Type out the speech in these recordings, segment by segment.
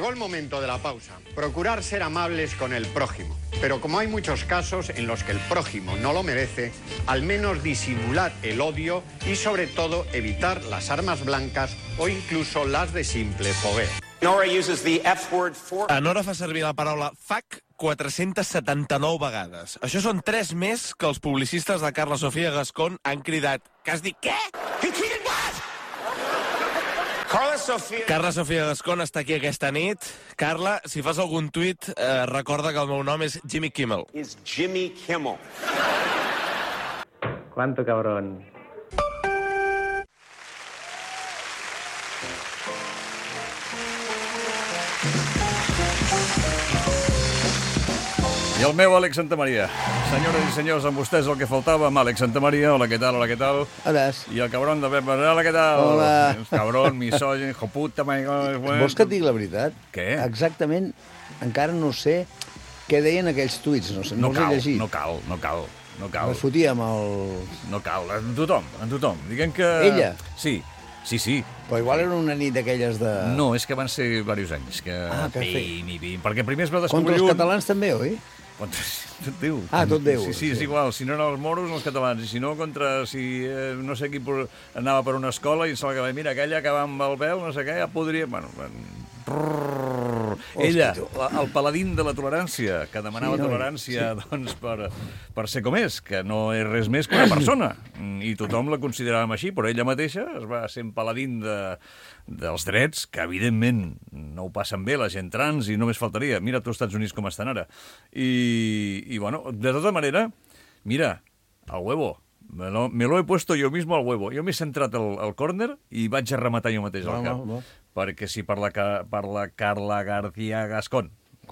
Llegó el momento de la pausa. Procurar ser amables con el prójimo. Pero como hay muchos casos en los que el prójimo no lo merece, al menos disimular el odio y sobre todo evitar las armas blancas o incluso las de simple fogueo. Nora fa servir la paraula fuck 479 vegades. Això són 3 més que els publicistes de Carla Sofia Gascón han cridat. Que has dit què? Carla Sofia Gascón està aquí aquesta nit. Carla, si fas algun tuit, recorda que el meu nom és Jimmy Kimmel. És Jimmy Kimmel. Cuánto cabrón. I el meu Àlex Santamaria. Senyores i senyors, amb vostès el que faltava, amb Àlex Santamaria. Hola, què tal? Hola, què tal? Hola. I el cabron de Pep Barrera. Hola, què tal? Hola. Cabron, misògin, hijo puta, my God. Vols que et digui la veritat? Què? Exactament, encara no sé què deien aquells tuits. No sé, no els he llegit. No cal. Es fotia amb el... No cal, en tothom. Diguem que... Ella? Sí. Però igual era una nit d'aquelles de... No, és que van ser diversos anys. Que perquè primer es va descobrir... Contra els catalans també, oi? Tot Déu. Tot Déu. Sí, és igual. Si no eren els moros, els catalans. I si no, no sé qui anava per una escola i se l'acabava. Mira, aquella que va amb el vel, no sé què, ja podria... Bueno, ella, el paladín de la tolerància, que demanava tolerància doncs, per ser com és, que no és res més que una persona. I tothom la consideràvem així, però ella mateixa es va ser paladín dels drets, que evidentment no ho passen bé la gent trans i només faltaria. Mira tu als Estats Units com estan ara. I bueno, de tota manera, mira, al huevo. Me lo he puesto yo mismo al huevo. Jo m'he centrat al córner i vaig a rematar jo mateix al cap. Perquè si per la Carla García Gascón,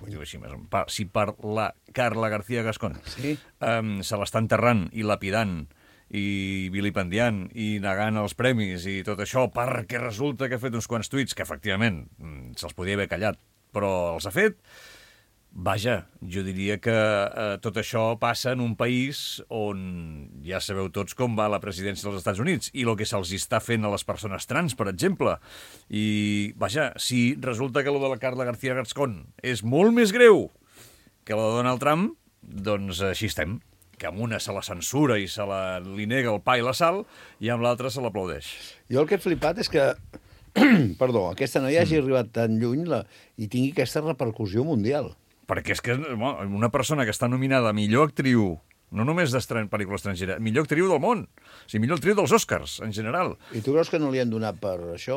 si per la Carla García Gascón se l'està enterrant i lapidant i vilipendiant i negant els premis i tot això perquè resulta que ha fet uns quants tuits que efectivament se'ls podia haver callat, però els ha fet. Vaja, jo diria que tot això passa en un país on ja sabeu tots com va la presidència dels Estats Units i el que se'ls està fent a les persones trans, per exemple. I, vaja, si resulta que el de la Carla García Gascón és molt més greu que la de Donald Trump, doncs així estem. Que amb una se la censura i li nega el pa i la sal i amb l'altra se l'aplaudeix. Jo el que he flipat és que perdó, aquesta noia hagi arribat tan lluny i tingui aquesta repercussió mundial. Perquè és que una persona que està nominada a millor actriu, no només pel·lícula estrangera, millor actriu del món, o sigui, millor actriu dels Oscars, en general. I tu creus que no li han donat per això?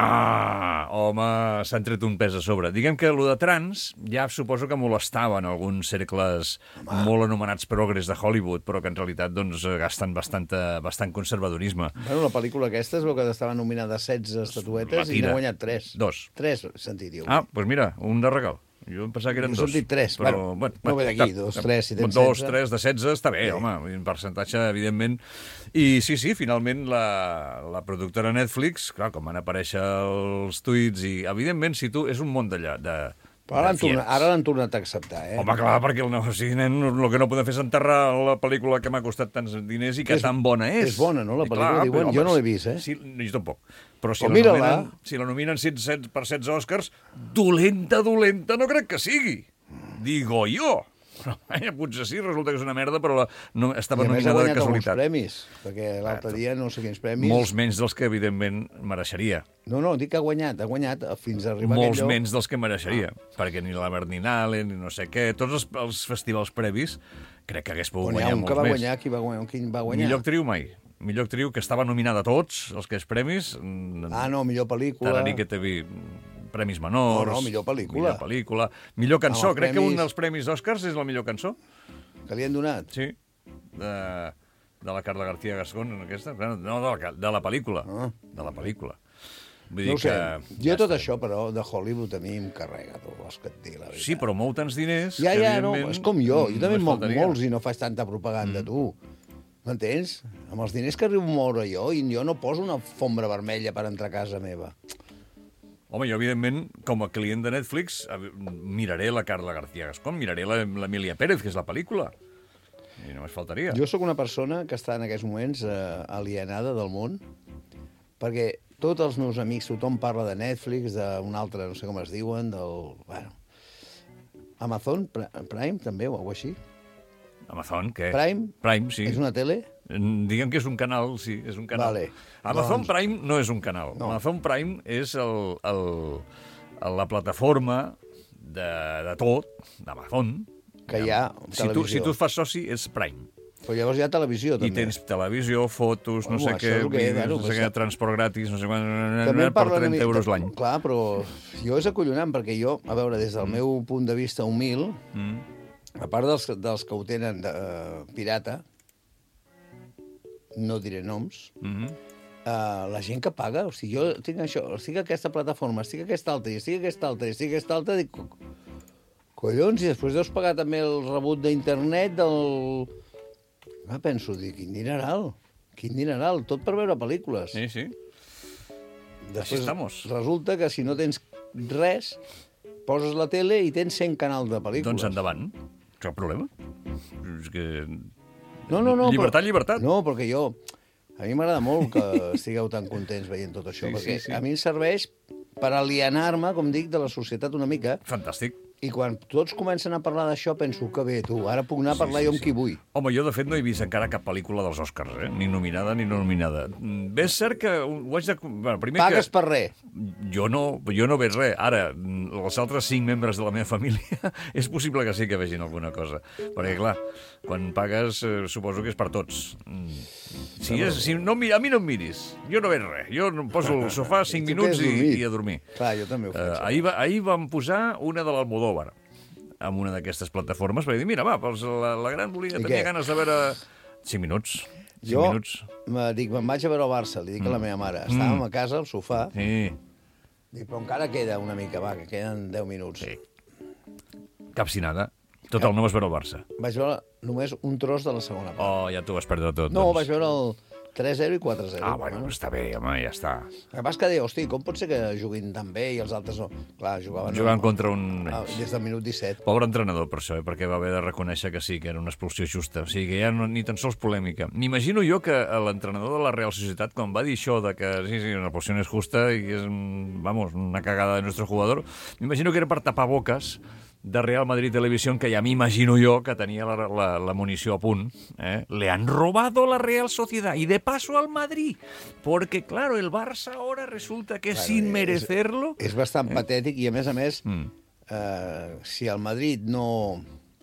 Home, s'han tret un pes a sobre. Diguem que el de trans ja suposo que molestava en alguns cercles molt anomenats progres de Hollywood, però que en realitat doncs, gasten bastant conservadorisme. Bueno, la pel·lícula aquesta es veu que estava nominada a 16 estatuetes i n'ha guanyat 3. 2. 3, sentit dir. Doncs mira, un de regal. Jo em pensava que eren 2. Us hem dit 3. Bueno, no ve d'aquí, 2, 3, si tens 2, 3 de 16 està bé, home, un percentatge, evidentment. I sí, finalment la productora Netflix, clar, com van aparèixer els tuits, i evidentment, si tu, és un món d'allà, però ara l'han tornat a acceptar, eh? Home, clar, perquè el que no podem fer és enterrar la pel·lícula que m'ha costat tants diners i que tan bona és. És bona, no, la pel·lícula? Diuen, jo no l'he vist, eh? Sí, jo tampoc. Però si la nominen per 16 Oscars, dolenta, no crec que sigui. Digo jo. Potser sí, resulta que és una merda, però estava nominada de casualitat. I a més ha guanyat alguns premis, perquè l'altre dia no sé quins premis... Molts menys dels que, evidentment, mereixeria. No, dic que ha guanyat fins a arribar a aquest lloc. Molts menys dels que mereixeria, perquè ni la Berninale, ni no sé què, tots els festivals previs, crec que hagués pogut guanyar molts més. Quin va guanyar? Millor actriu mai. Millor actriu, que estava nominada a tots els que és premis. No, millor pel·lícula. Tarani que te vi... Premis menors... No, millor pel·lícula. Millor cançó. Crec que un dels premis Oscars és la millor cançó. Que li han donat? Sí. De la Carla García Gascón, aquesta? No, de la pel·lícula. De la pel·lícula. No ho sé. Jo tot això, però, de Hollywood a mi em carrega, tu vols que et digui la veritat. Sí, però mou tants diners... Ja, no, és com jo. Jo també moc molts i no faig tanta propaganda, tu. M'entens? Amb els diners que arribo a moure jo, i jo no poso una fombra vermella per entrar a casa meva. Home, jo, evidentment, com a client de Netflix, miraré la Carla García Gascón, miraré l'Emília Pérez, que és la pel·lícula. I només faltaria. Jo sóc una persona que està en aquests moments alienada del món, perquè tots els meus amics, tothom parla de Netflix, d'un altre, no sé com es diuen, del... Bueno, Amazon Prime, també, o alguna així. Amazon, què? Prime? Prime, sí. És una tele? Diguem que és un canal, sí, és un canal. Vale. Amazon Prime no és un canal. No. Amazon Prime és la plataforma de tot, d'Amazon. Que hi ha televisió. Si tu fas soci, és Prime. Però llavors hi ha televisió, també. I tens televisió, fotos, no sé què, vídeos, no sé què, transport gratis, no sé quan, per 30 euros l'any. Clar, però jo és acollonant, perquè jo, a veure, des del meu punt de vista humil, a part dels que ho tenen pirata, no diré noms, la gent que paga, o sigui, jo tinc això, estic a aquesta plataforma, estic a aquesta altra, i estic a aquesta altra, i estic a aquesta altra, dic, collons, i després deus pagar també el rebut d'internet del... penso, dic, quin dineral, tot per veure pel·lícules. Sí, sí. Després estamos. Resulta que si no tens res, poses la tele i tens 100 canals de pel·lícules. Doncs endavant, cap problema. És que... No, Llibertat. No, perquè jo... A mi m'agrada molt que estigueu tan contents veient tot això, perquè a mi em serveix per alienar-me, com dic, de la societat una mica. Fantàstic. I quan tots comencen a parlar d'això, penso que bé, tu, ara puc anar a parlar jo amb qui vull. Home, jo, de fet, no he vist encara cap pel·lícula dels Oscars, Ni nominada ni no nominada. Bé, és cert que ho haig de... Bueno, primer Pagues per res. Jo no veig res. Ara, els altres 5 membres de la meva família és possible que sí que vegin alguna cosa. Perquè, clar, quan pagues, suposo que és per tots. A mi no em miris. Jo no veig res. Jo em poso al sofà 5 minuts i a dormir. Clar, jo també ho faig. Ahir vam posar una de l'Almodóvar amb una d'aquestes plataformes, perquè dir, mira, va, la gran tenia ganes de veure 5 minuts. 5 minuts. Me'n vaig a veure el Barça, li dic a la meva mare. Estàvem a casa, al sofà. Sí. Dic, però encara queda una mica, va, que queden 10 minuts. Sí. Capcinada. Total, no vas veure el Barça. Vaig veure només un tros de la segona part. Oh, ja t'ho vas perdre tot. No, doncs. vaig veure el 3-0 i 4-0. Ah, bueno, està bé, home, ja està. El que passa que deia, hosti, com pot ser que juguin tan bé i els altres no? Clar, jugaven contra un... Des del minut 17. Pobre entrenador, per això, perquè va haver de reconèixer que sí, que era una expulsió justa. O sigui, que ja no, ni tan sols polèmica. M'imagino jo que l'entrenador de la Real Societat, quan va dir això de que sí, una expulsió no és justa i és, una cagada de nuestro jugador, m'imagino que era per tapar boques de Real Madrid Televisión, que ja m'imagino jo que tenia la munició a punt. Le han robado la Real Sociedad y de paso al Madrid, porque claro, el Barça ahora resulta que sin merecerlo... És bastant patètic i a més, si el Madrid no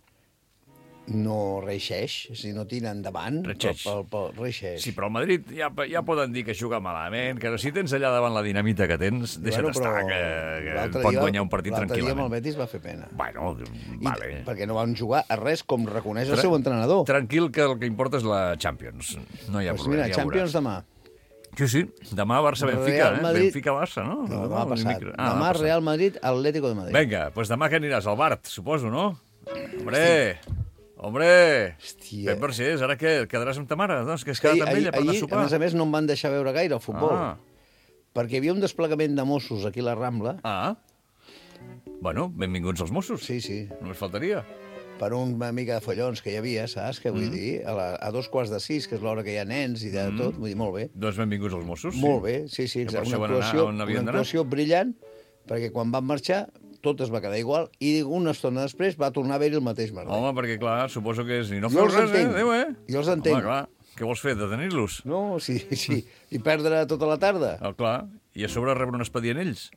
reixeix, si no tira endavant... Reixeix. Sí, però el Madrid ja poden dir que juga malament, que si tens allà davant la dinamita que tens, deixa't estar, que pot guanyar un partit tranquil·lament. L'altre dia amb el Betis va fer pena. Bueno, vale. Perquè no van jugar a res, com reconeix el seu entrenador. Tranquil, que el que importa és la Champions. No hi ha problema, mira, Champions demà. Sí, demà Barça-Benfica, Benfica-Barça, no? No, demà passat. Demà Real Madrid, Atlético de Madrid. Vinga, doncs demà que aniràs al Bart, suposo, no? Hombre, hòstia. Ben Barcés, ara què? Et quedaràs amb ta mare? Doncs que has quedat amb ella per anar a sopar. A més, no em van deixar veure gaire el futbol. Perquè hi havia un desplegament de Mossos aquí a la Rambla. Bueno, benvinguts els Mossos. Sí. Només faltaria. Per una mica de follons que hi havia, saps? Que vull dir, a 5:45, que és l'hora que hi ha nens i de tot, vull dir, molt bé. Doncs benvinguts els Mossos. Molt bé, sí, exacte. Una actuació brillant, perquè quan van marxar tot es va quedar igual, i una estona després va tornar a haver-hi el mateix merder. Home, perquè clar, suposo que és... No feu res, adéu, Jo els entenc. Home, clar, què vols fer, detenir-los? No, sí, i perdre tota la tarda. Clar, i a sobre rebre un expedient ells.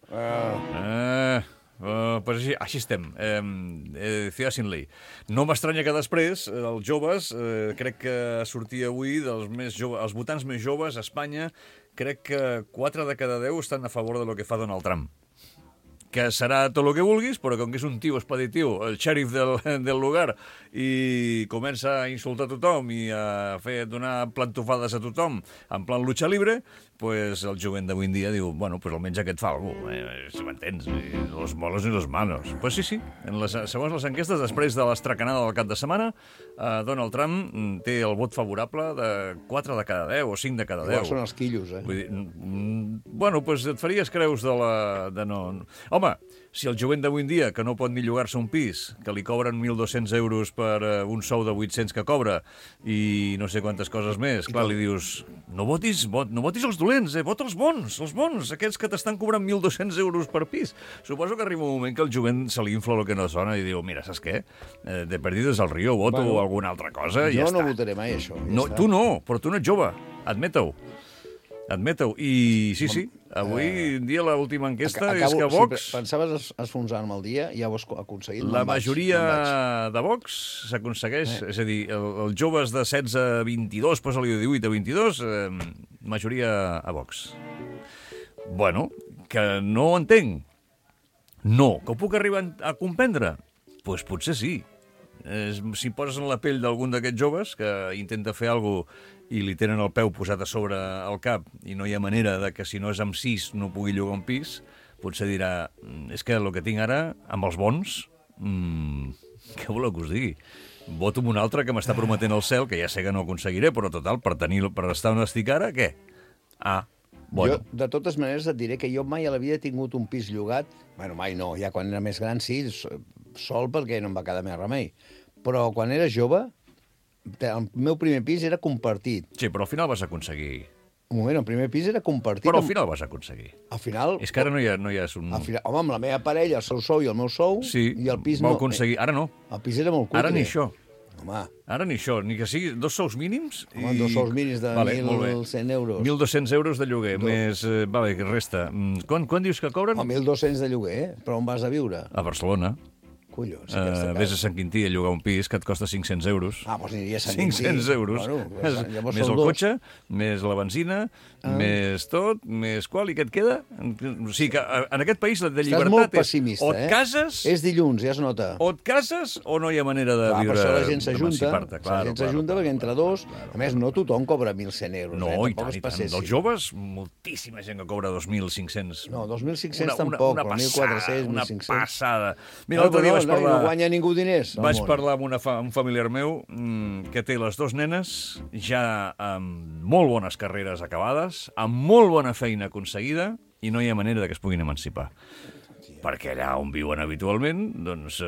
Pues així estem. Ciudad sin ley. No m'estranya que després els joves, crec que sortia avui els votants més joves a Espanya, crec que 4 de cada 10 estan a favor de lo que fa Donald Trump. Que serà tot el que vulguis, però com que és un tio expeditiu, el xèrif del lugar, i comença a insultar a tothom i a donar plantofades a tothom en plan lucha libre, pues el jovent d'avui en dia diu, bueno, pues almenys aquest fa alguna cosa, si m'entens, los molos i los malos. Pues sí, segons les enquestes, després de l'estracanada del cap de setmana, Donald Trump té el vot favorable de 4 de cada 10 o 5 de cada 10. Igual són els quillos, Vull dir, bueno, pues et faries creus de no... Home, si el jovent d'avui en dia, que no pot ni llogar-se un pis, que li cobren 1.200 euros per un sou de 800 que cobra, i no sé quantes coses més, clar, li dius, no votis els dolents, dolents, vota els bons, aquests que t'estan cobrant 1.200 euros per pis. Suposo que arriba un moment que el jovent se li infla el que no sona i diu, mira, saps què? De perdides al Río voto alguna altra cosa i ja està. Jo no votaré mai això. No, tu no, però tu no ets jove, admeta-ho. I sí, avui en dia l'última enquesta és que Vox... Si pensaves esfonsar-me el dia, ja ho has aconseguit. La majoria de Vox s'aconsegueix, és a dir, els joves de 16 a 22, posa-li de 18 a 22, majoria a Vox. Bueno, que no ho entenc. No, que ho puc arribar a comprendre? Doncs potser sí. Si poses en la pell d'algun d'aquests joves que intenta fer alguna cosa i li tenen el peu posat a sobre el cap i no hi ha manera de que si no és amb 6 no pugui llogar un pis, potser dirà, és que el que tinc ara, amb els bons, què voleu que us digui? Voto amb un altre que m'està prometent el cel, que ja sé que no aconseguiré, però total, per estar on estic ara, què? Bueno. Jo, de totes maneres, et diré que jo mai a la vida he tingut un pis llogat. Bueno, mai no, ja quan era més gran sí, sol perquè no em va quedar més remei. Però quan era jove, el meu primer pis era compartit. Sí, però al final vas aconseguir. Un moment, el primer pis era compartit. Però al final vas aconseguir. Al final... És que ara no hi ha un... Home, amb la meva parella, el seu sou i el meu sou, sí, i el pis no... Sí, aconseguir. Ara no. El pis era molt cutre. Ara ni això. Home. Ara ni això, ni que sigui 2 sous mínims... Home, 2 sous mínims de 1.100 euros. 1.200 euros de lloguer, més... Vale, que resta. Quan dius que cobren? 1.200 de lloguer, però on vas a viure? A Barcelona. Collons, vés a Sant Quintí a llogar un pis que et costa 500 euros. Doncs aniria a Sant Quintí. 500 euros. Bueno, més el cotxe, més la benzina, més tot, més qual, i què et queda? O sigui que en aquest país la de llibertat estàs molt pessimista, o et cases... És dilluns, ja es nota. O et cases o no hi ha manera de viure... Per això la gent s'ajunta, perquè entre dos... Claro. A més, no tothom cobra 1.100 euros. No, i tant. Dels joves, moltíssima gent que cobra 2.500. No, 2.500 tampoc, però 1.400, 1.500. Una passada. Mira, l'altre dia no guanya ningú diners. Vaig parlar amb un familiar meu que té les 2 nenes ja amb molt bones carreres acabades, amb molt bona feina aconseguida, i no hi ha manera de que es puguin emancipar. Perquè allà on viuen habitualment, doncs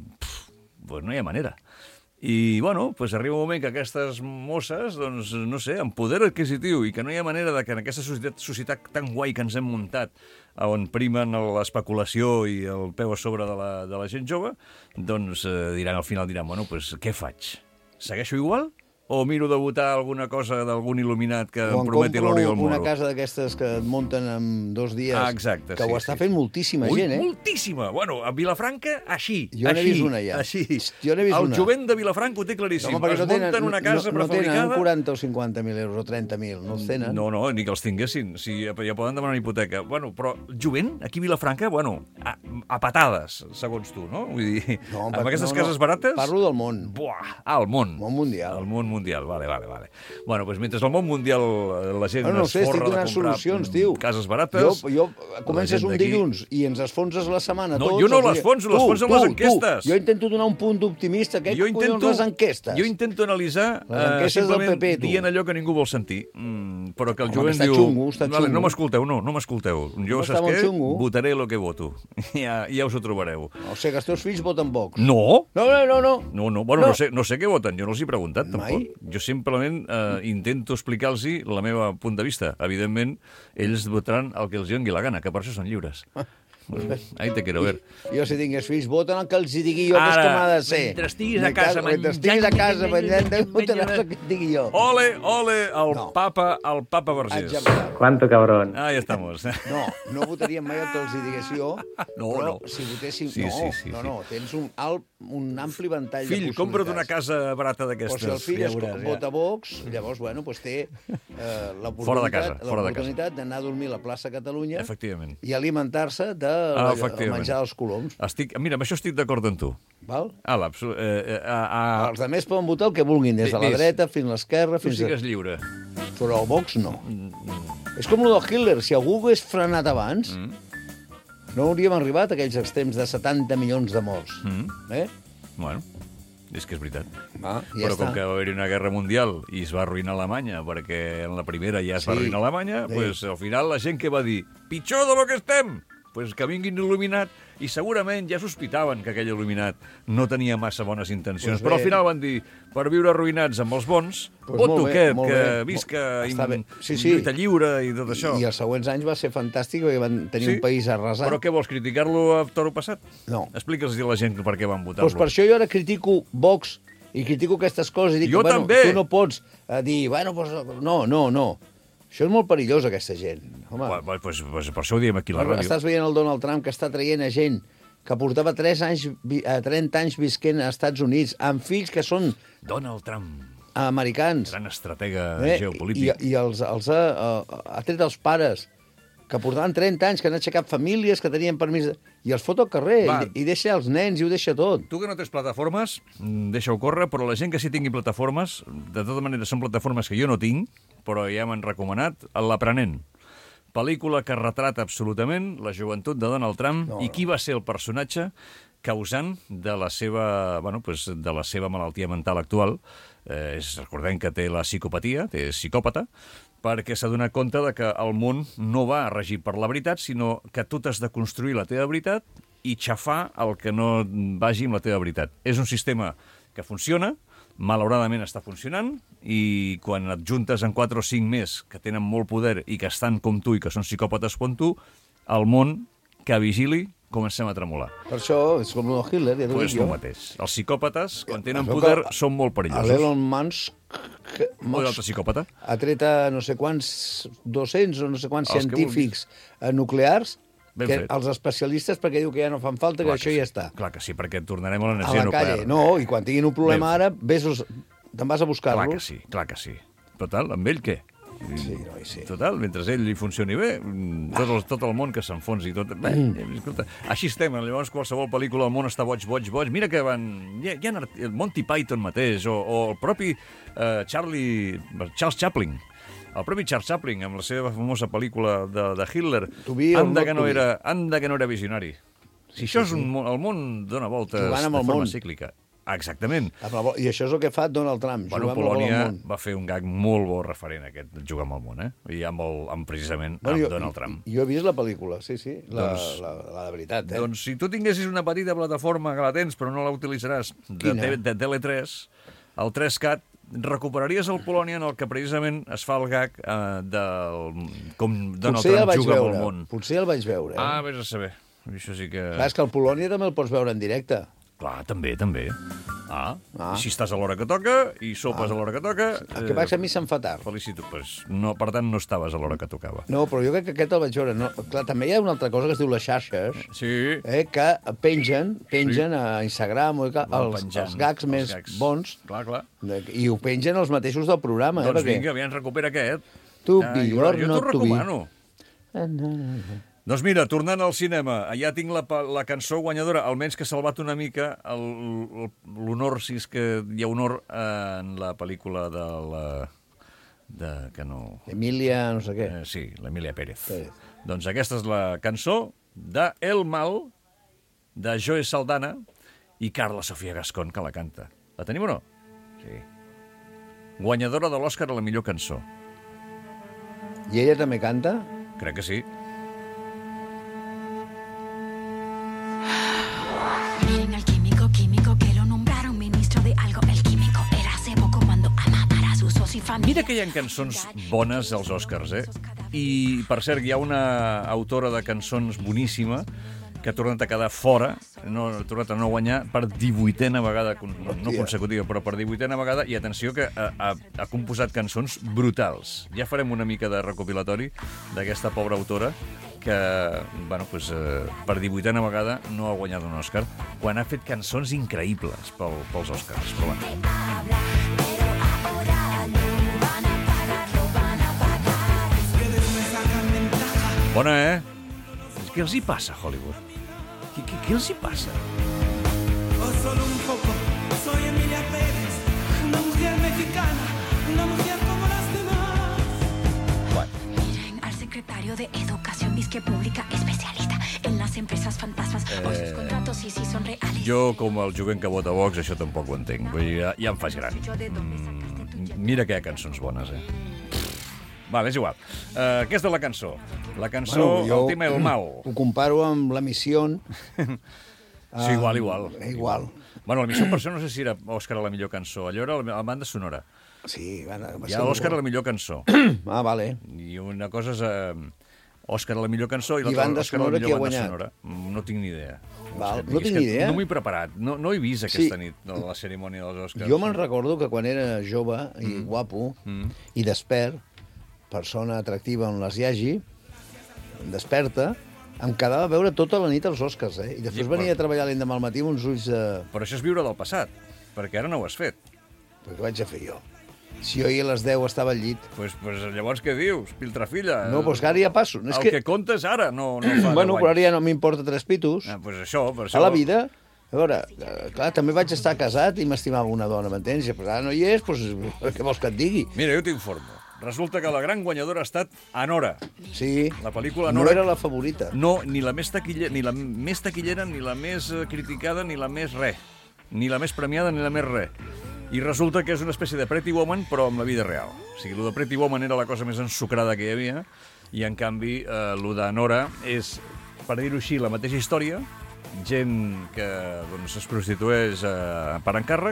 no hi ha manera. I, bueno, pues arriba un moment que aquestes mosses, doncs, no sé, amb poder adquisitiu i que no hi ha manera de que en aquesta societat tan guai que ens hem muntat, on primen l'especulació i el peu a sobre de la gent jove, doncs al final diran, bueno, pues què faig? Segueixo igual? O miro de votar alguna cosa d'algun il·luminat que em prometi l'Ori o el Moro? Una casa d'aquestes que et munten en 2 dies, exacte, que ho està fent moltíssima gent, moltíssima! Bueno, a Vilafranca, així. Jo n'he vist una, ja. Així. Jo n'he vist el jovent de Vilafranca ho té claríssim. Es munten una casa prefabricada... No tenen 40 o 50.000 euros o 30.000, no els tenen. No, ni que els tinguessin. Si ja poden demanar una hipoteca. Bueno, però jovent, aquí a Vilafranca, a patades, segons tu, no? Vull dir, amb aquestes cases barates... Parlo del món. Buah, el món. El món mundial. El món mundial, vale. Bueno, doncs mentre al món mundial la gent es forra de comprar cases barates... Jo comences un dilluns i ens esfonses la setmana tots... No, jo no l'esfonso, l'esfonso les enquestes. Jo intento donar un punt d'optimista. Què collons les enquestes? Jo intento analitzar simplement dient allò que ningú vol sentir. Però que el jovent diu... Està xungo. No m'escolteu, no m'escolteu. Jo, saps què? Votaré el que voto. Ja us ho trobareu. O sigui que els teus fills voten Vox. No. No. Bueno, no sé què voten, jo no els he preguntat, tampoc. Jo simplement intento explicar-los la meva punt de vista. Evidentment, ells votaran el que els doni la gana, que per això són lliures. Ahí te quiero ver. Jo, si tingués fills, voten el que els digui jo que és com ha de ser. Mentre estiguis a casa menjant... votaràs el que et digui jo. Ole, el papa Vergés. Cuánto cabrón. Ah, ja estamos. No votaríem mai el que els digués jo, però si votéssim... No, tens un ampli ventall de possibilitats. Fill, compra't una casa barata d'aquestes. Si el fill vota Vox, llavors, té l'oportunitat d'anar a dormir a la plaça Catalunya i alimentar-se de menjar dels coloms. Mira, amb això estic d'acord amb tu. Val? Els altres poden votar el que vulguin, des de la dreta fins a l'esquerra. Tu sigues lliure. Però el Vox no. És com el del Hitler. Si algú hagués frenat abans, no hauríem arribat a aquells extrems de 70 milions de morts. Bueno, és que és veritat. Però com que va haver-hi una guerra mundial i es va arruïnar Alemanya, perquè en la primera ja es va arruïnar Alemanya, doncs al final la gent que va dir pitjor de lo que estem, pues que vinguin il·luminat, i segurament ja sospitaven que aquell il·luminat no tenia massa bones intencions, però al final van dir, per viure arruïnats amb els bons, voto aquest, que visca lluita lliure i tot això. I els següents anys va ser fantàstic, perquè van tenir un país arrasat. Però què vols, criticar-lo a toro passat? No. Explica'ls a la gent per què van votar-lo. Doncs per això jo ara critico Vox i critico aquestes coses i dic, jo també. Tu no pots dir, no. Això és molt perillós, aquesta gent. Home, pues per això ho diem aquí a la ràdio. Estàs veient el Donald Trump que està traient a gent que portava 30 anys visquent als Estats Units, amb fills que són... Donald Trump. Americans. Gran estratega geopolític. I ha tret els pares que portaven 30 anys, que han aixecat famílies, que tenien permís... I els fot al carrer, i deixa els nens, i ho deixa tot. Tu que no tens plataformes, deixa-ho córrer, però la gent que sí tingui plataformes, de tota manera són plataformes que jo no tinc, però ja m'han recomanat, L'Aprenent. Pel·lícula que retrata absolutament la joventut de Donald Trump i qui va ser el personatge causant de la seva malaltia mental actual. Recordem que té la psicopatia, és psicòpata, perquè s'ha donat compte de que el món no va regir per la veritat, sinó que tu t'has de construir la teva veritat i xafar el que no vagi amb la teva veritat. És un sistema que funciona, malauradament està funcionant, i quan et juntes en 4 o 5 més que tenen molt poder i que estan com tu i que són psicòpates com tu, el món que vigili comencem a tremolar. Per això és com el Hitler, ja t'ho dic jo. El mateix. Els psicòpates, quan tenen poder, són molt perillosos. L'Elon Musk... Un altre psicòpata. Ha tret a no sé quants, 200 o no sé quants científics nuclears, els especialistes, perquè diu que ja no fan falta, que això ja està. Clar que sí, perquè tornarem a l'energia nuclear. No, i quan tinguin un problema ara, te'n vas a buscar-los. Clar que sí. Total, amb ell què? Sí. Total, mentre ell li funcioni bé, tot el món que s'enfonsi tot. Bé, escolta, així estem. Llavors qualsevol pel·lícula del món està boig. Mira que van... Hi ha Monty Python mateix, o el propi Charles Chaplin. El propi Charles Chaplin, amb la seva famosa pel·lícula de Hitler, anda que no era visionari. Si això és el món dona voltes de forma cíclica. Exactament. I això és el que fa Donald Trump. Polònia va fer un gag molt bo referent a aquest jugar amb el món, i precisament amb Donald Trump. Jo he vist la pel·lícula, sí, la de veritat. Doncs si tu tinguessis una petita plataforma que la tens però no la utilitzaràs, de Tele3, el 3CAT, recuperaries el Polònia en el que precisament es fa el gag com Donald Trump juga amb el món. Potser el vaig veure. Vés a saber. Això sí que... Clar, és que el Polònia també el pots veure en directe. Clar, també. Si estàs a l'hora que toca i sopes a l'hora que toca... El que passa a mi se'm fa tard. Felicito. Per tant, no estaves a l'hora que tocava. No, però jo crec que aquest el vaig veure. Clar, també hi ha una altra cosa que es diu les xarxes, que pengen a Instagram els gags més bons. Clar. I ho pengen els mateixos del programa. Doncs vinga, aviam, recupera aquest. Tu vi, no tu vi. Jo t'ho recomano. Doncs mira, tornant al cinema, ja tinc la cançó guanyadora, almenys que ha salvat una mica l'honor, si és que hi ha honor en la pel·lícula que no... Emília, no sé què. Sí, l'Emília Pérez. Doncs aquesta és la cançó de El Mal, de Joe Saldana i Carla Sofia Gascón, que la canta. La tenim o no? Sí. Guanyadora de l'Oscar a la millor cançó. I ella també canta? Crec que sí. Mira que hi ha cançons bones als Oscars, I, per cert, hi ha una autora de cançons boníssima que ha tornat a quedar fora, ha tornat a no guanyar per 18a vegada, no consecutiva, però per 18a vegada, i atenció que ha composat cançons brutals. Ja farem una mica de recopilatori d'aquesta pobra autora que, per 18a vegada no ha guanyat un Òscar, quan ha fet cançons increïbles pels Òscars. Però bona, Què els hi passa, Hollywood? Què els hi passa? Solo un poco, soy Emilia Pérez, una mujer mexicana, una mujer como las demás. Miren al secretario de Educación, disque pública, especialista en las empresas fantasmas. O sus contratos, sí, son reales. Jo, com el jovent que vota Vox, això tampoc ho entenc. Vull dir, ja em faig gran. Mira que hi ha cançons bones, Vale, és igual. Aquesta és la cançó. La cançó, el tema El Mal. Ho comparo amb la Missió. Sí, igual. Igual. Bueno, la Missió per això no sé si era Òscar a la millor cançó. Allò era la banda sonora. Sí, va Hi ha Òscar a la millor cançó. Ah, vale. I una cosa és Òscar a la millor cançó i l'altra banda Òscar a la sonora, qui millor ha banda guanyat? sonora. No tinc ni idea. Val, sé, no és tinc que ni idea. No m'ho he preparat. No he vist aquesta nit la cerimònia dels Òscars. Jo me'n recordo que quan era jove i guapo i despert, persona atractiva on les hi hagi, desperta, em quedava a veure tota la nit els Oscars, I després venia a treballar l'endemà al matí amb uns ulls de... Però això és viure del passat, perquè ara no ho has fet. Però què vaig a fer jo? Si jo ahir a les 10 estava al llit. Pues llavors què dius, Piltrafilla? No, doncs que ara ja passo. El que comptes ara no fa Bueno, 10 però ara anys. ja no m'importa 3 pitos. Pues això, per això... A la vida... A veure, clar, també vaig estar casat i m'estimava una dona, m'entens? I ara no hi és, doncs què vols que et digui? Mira, jo t'informo. Resulta que la gran guanyadora ha estat Anora. Sí, La pel·lícula no Anora... era la favorita. No, ni la més taquillera, ni la més criticada, ni la més res. Ni la més premiada, ni la més res. I resulta que és una espècie de Pretty Woman, però amb la vida real. O sigui, el de Pretty Woman era la cosa més ensucrada que hi havia, i en canvi, el de Nora és, per dir-ho així, la mateixa història, gent que doncs, es prostitueix per encàrrec,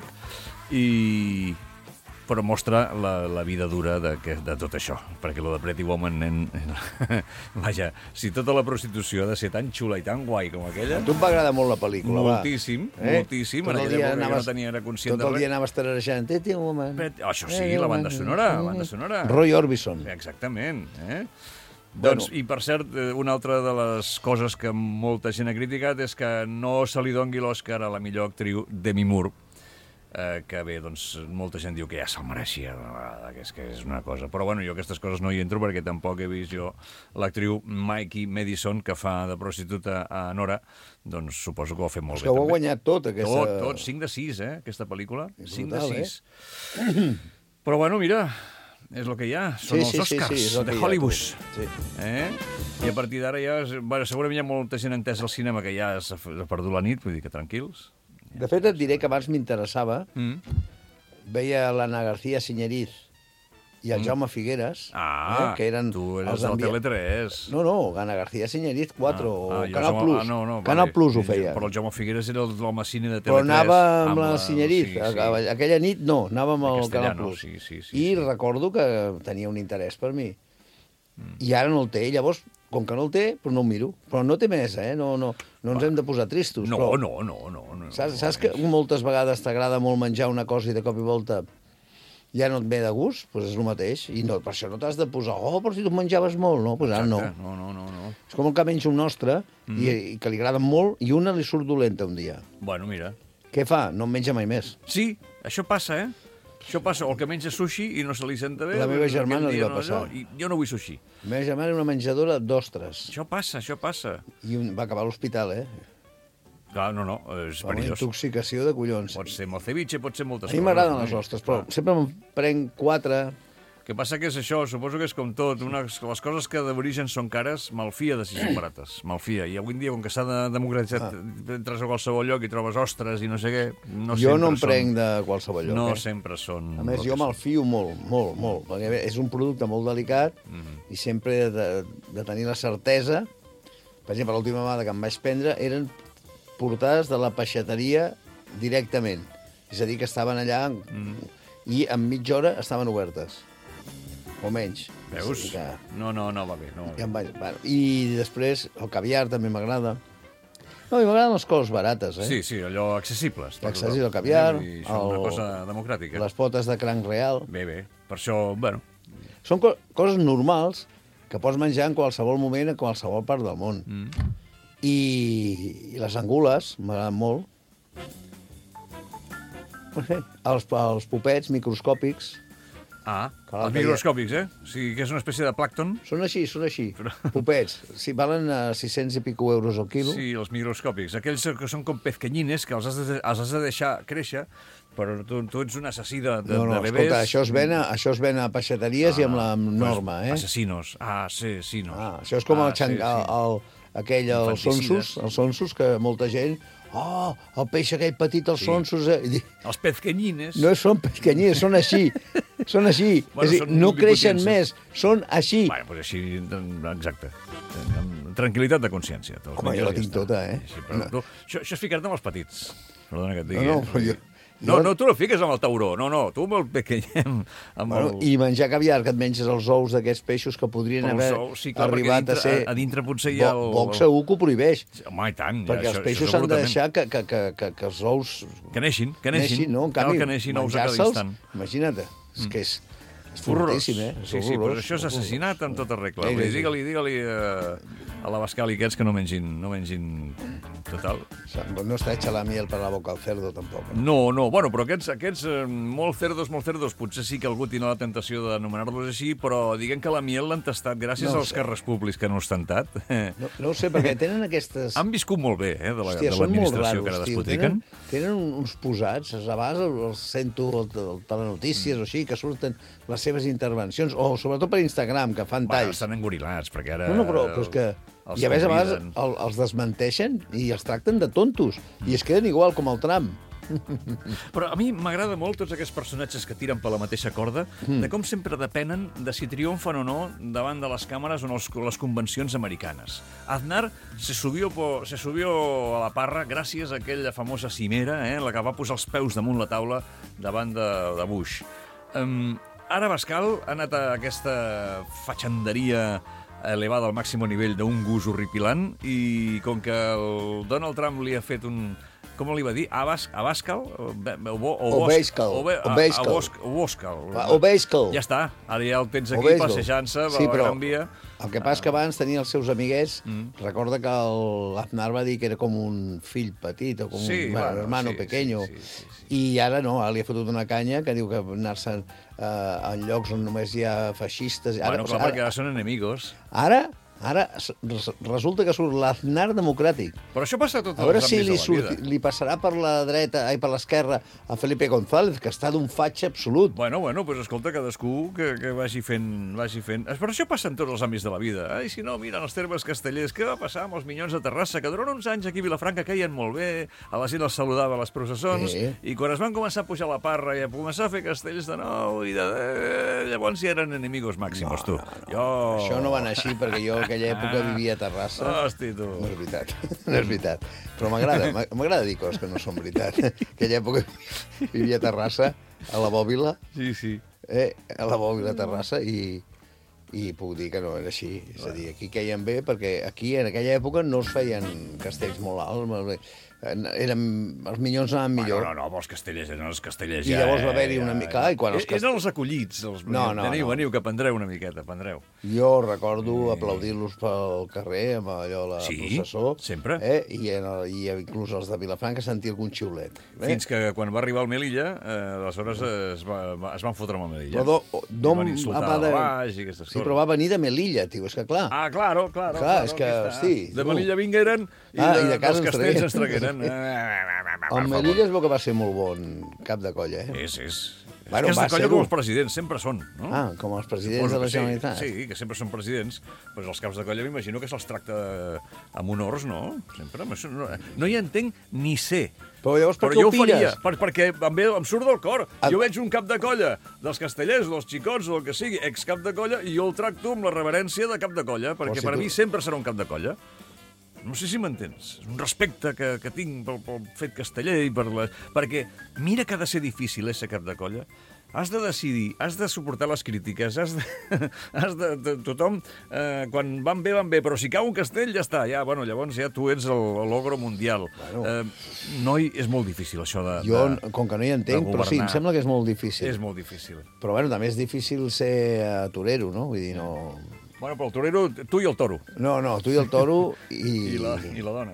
però mostra la vida dura de tot això. Perquè el de Pretty Woman... Vaja, si tota la prostitució ha de ser tan xula i tan guai com aquella... A tu em va agradar molt la pel·lícula, moltíssim, moltíssim. Tot En el aquella dia època jo no tenia conscient de Tot el dia res. anaves tararejant. Pretty Woman. Això sí, la banda sonora. Roy Orbison. Exactament. Doncs, i per cert, una altra de les coses que molta gent ha criticat és que no se li dongui l'Òscar a la millor actriu Demi Moore, que bé, doncs molta gent diu que ja se'l mereixia, que és una cosa. Però bueno, jo aquestes coses no hi entro perquè tampoc he vist jo l'actriu Mikey Madison, que fa de prostituta a Nora, doncs suposo que ho ha fet molt bé. Que ho ha també. guanyat tot, aquesta... Tot, 5 de 6, aquesta pel·lícula. És 5 brutal, de 6. Però bueno, mira, és el que hi ha. Són els Oscars de Hollywood. Sí. I a partir d'ara ja... Bueno, segurament hi ha molta gent entesa al cinema que ja s'ha perdut la nit, vull dir que tranquils. De fet, et diré que abans m'interessava. Veia l'Anna García Siñeriz i el Jaume Figueres, que eren... Tu eres del Tele3. No, Anna García Siñeriz 4 o Canal Plus. Canal Plus ho feia. Però el Jaume Figueres era l'home cine de Tele3. Però anava amb la Siñeriz. Aquella nit no, anava amb el Canal Plus. I recordo que tenia un interès per mi. I ara no el té. Llavors, com que no el té, però no ho miro. Però no té més, no ens hem de posar tristos. No. Saps que moltes vegades t'agrada molt menjar una cosa i de cop i volta ja no et ve de gust? Doncs és el mateix. I no, per això no t'has de posar, però si tu menjaves molt, no? Doncs ara no. No. És com el que menja un nostre i que li agrada molt i una li surt dolenta un dia. Bueno, mira. Què fa? No en menja mai més. Sí, això passa, Això passa, o el que menja sushi i no se li senta bé. La meva germana li va passar. I jo no vull sushi. La meva germana era una menjadora d'ostres. Això passa. I va acabar a l'hospital, Clar, no, és Una perillós. intoxicació de collons. Pot ser amb el ceviche, pot ser moltes A coses. mi m'agraden les ostres, però sempre me'n prenc 4. El que passa que és això, suposo que és com tot. Les coses que d'origen són cares, malfia de si són barates. Malfia. I avui en dia, com que s'ha democratitzat, entres a qualsevol lloc i trobes ostres i no sé què, Jo no em prenc de qualsevol lloc. No sempre són... A més, jo malfio molt, perquè és un producte molt delicat i sempre he de tenir la certesa. Per exemple, l'última vegada que em vaig prendre eren portades de la peixateria directament. És a dir, que estaven allà i en mitja hora estaven obertes. O menys. Veus? Que... No, va bé. Ja I després el caviar també m'agrada. No, i m'agraden les coses barates, Sí, allò accessibles. L'accessi del caviar, I això és una cosa democràtica. les potes de cranc real. Bé. Per això, bueno... Són coses normals que pots menjar en qualsevol moment, en qualsevol part del món. I les angules m'agraden molt. Els popets microscòpics. Els microscòpics, O sigui, que és una espècie de plàncton. Són així. Popets. Si valen 600 i pico euros al quilo. Sí, els microscòpics. Aquells que són com pezqueñines, que els has de deixar créixer, però tu ets un assassí de bebès. Escolta, això es ven a peixateries i amb la norma, Assassinos. Assassinos. Això és com els sonsos, que molta gent oh, el peix aquell petit, els sonsos... Els pezqueñines. No són pescanyers, són així. Són així. Bueno, és a dir, no creixen més, són així. Bueno, doncs així, exacte. Tranquil·litat de consciència. Home, jo la tinc tota, eh? Sí, però tu, això és ficar-te amb els petits. Perdona que et digui. No, però jo... No, tu no fiques amb el tauró. No, tu amb el pequeny... Bueno, I menjar caviar, que et menges els ous d'aquests peixos que podrien haver arribat a ser... A dintre potser hi ha el... Vox segur que ho prohibeix. Home, i tant. Perquè els peixos s'han de deixar que els ous... Que neixin. No? En canvi, que neixin ous a cada menjar-se'ls, instant. Imagina't, és que és Horrorós. fortíssim, eh? Sí, però això és assassinat en tota regla. Digue-li a l'Abascal i aquests que no mengin total. No està hecha la miel per la boca al cerdo, tampoc. No, bueno, però aquests molt cerdos, potser sí que algú tindrà la tentació d'anomenar-los així, però diguem que la miel l'han tastat gràcies als carrers públics que no els tantat. No ho sé, perquè tenen aquestes... Han viscut molt bé, de Hòstia, són molt l'administració que ara raros, despotiquen. Tenen uns posats, a vegades els sento al telenotícies o així, que surten les seves intervencions, o sobretot per Instagram, que fan talls. Estan engorilats, perquè ara... No, però és que... I a vegades els desmenteixen i els tracten de tontos. I es queden igual com el Trump. Però a mi m'agrada molt tots aquests personatges que tiren per la mateixa corda, de com sempre depenen de si triomfen o no davant de les càmeres o les convencions americanes. Aznar se subió a la parra gràcies a aquella famosa cimera, la que va posar els peus damunt la taula davant de Bush. Ara Abascal ha anat a aquesta fatxanderia elevada al màxim nivell d'un gust horripilant i com que el Donald Trump li ha fet un... Com li va dir? Abascal? Obascal. Ja està. Ara ja el tens aquí passejant-se per la Gran Via. El que passa que abans tenia els seus amiguets. Recorda que l'Aznar va dir que era com un fill petit o com un hermano pequeño. I ara no, ara li ha fotut una canya que diu que anar-se'n en llocs on només hi ha feixistes... Bueno, clar, perquè ara són enemigos. Ara resulta que surt l'Aznar democràtic. Però això passa a tots els àmbits de la vida. Li passarà per la dreta, per l'esquerra a Felipe González, que està d'un fatx absolut. Bueno, pues escolta, cadascú que vagi fent... Però això passa en tots els àmbits de la vida. I si no, mira, en els termes castellers, què va passar amb els Minyons de Terrassa, que durant uns anys aquí a Vilafranca queien molt bé, a la gent els saludava a les processons, i quan es van començar a pujar a la parra i a començar a fer castells de nou, llavors ja eren enemigos màximos, tu. Això no va anar així, perquè jo aquella època vivia a Terrassa. Hosti, tu. No és veritat, no és veritat. Però m'agrada dir coses que no són veritat. Aquella època vivia a Terrassa, a la Bòbila. Sí. A la Bòbila, a Terrassa, i puc dir que no era així. És a dir, aquí queien bé, perquè aquí en aquella època no es feien castells molt alts, els Minyons anaven millor. No, els castellers eren els castellers. I llavors va haver-hi una mica... Eren els acollits. Veniu, que aprendreu una miqueta, aprendreu. Jo recordo aplaudir-los pel carrer amb allò, la processó. Sempre. I inclús els de Vilafranca sentir algun xiulet. Fins que quan va arribar el Melilla, aleshores es van fotre amb el Melilla. Però van insultar a baix i aquestes coses. Sí, però va venir de Melilla, tio, és que clar. Claro. És que, hosti... De Melilla vingueren i dels castells ens tragueren. El Melilla es veu que va ser molt bon cap de colla, És Bueno, cas de colla com els presidents, sempre són, no? Com els presidents de la Generalitat. Sí, que sempre són presidents. Doncs els caps de colla m'imagino que se'ls tracta amb honors, no? Sempre. No hi entenc ni sé. Però llavors per què ho faria, perquè em surt del cor. Jo veig un cap de colla dels castellers, dels xicots, o el que sigui, excap de colla, i jo el tracto amb la reverència de cap de colla, perquè per a mi sempre serà un cap de colla. No sé si m'entens. És un respecte que tinc pel fet casteller i perquè mira que ha de ser difícil ser cap de colla. Has de decidir, has de suportar les crítiques, tothom, quan van bé, però si cau un castell ja està, llavors ja tu ets l'ogre mundial. Noi, és molt difícil això de Jo, com que no hi entenc, però sí, em sembla que és molt difícil. És molt difícil. Però també és difícil ser torero, no? Vull dir, no... Bueno, però el torero, tu i el toro. No, tu i el toro I la dona.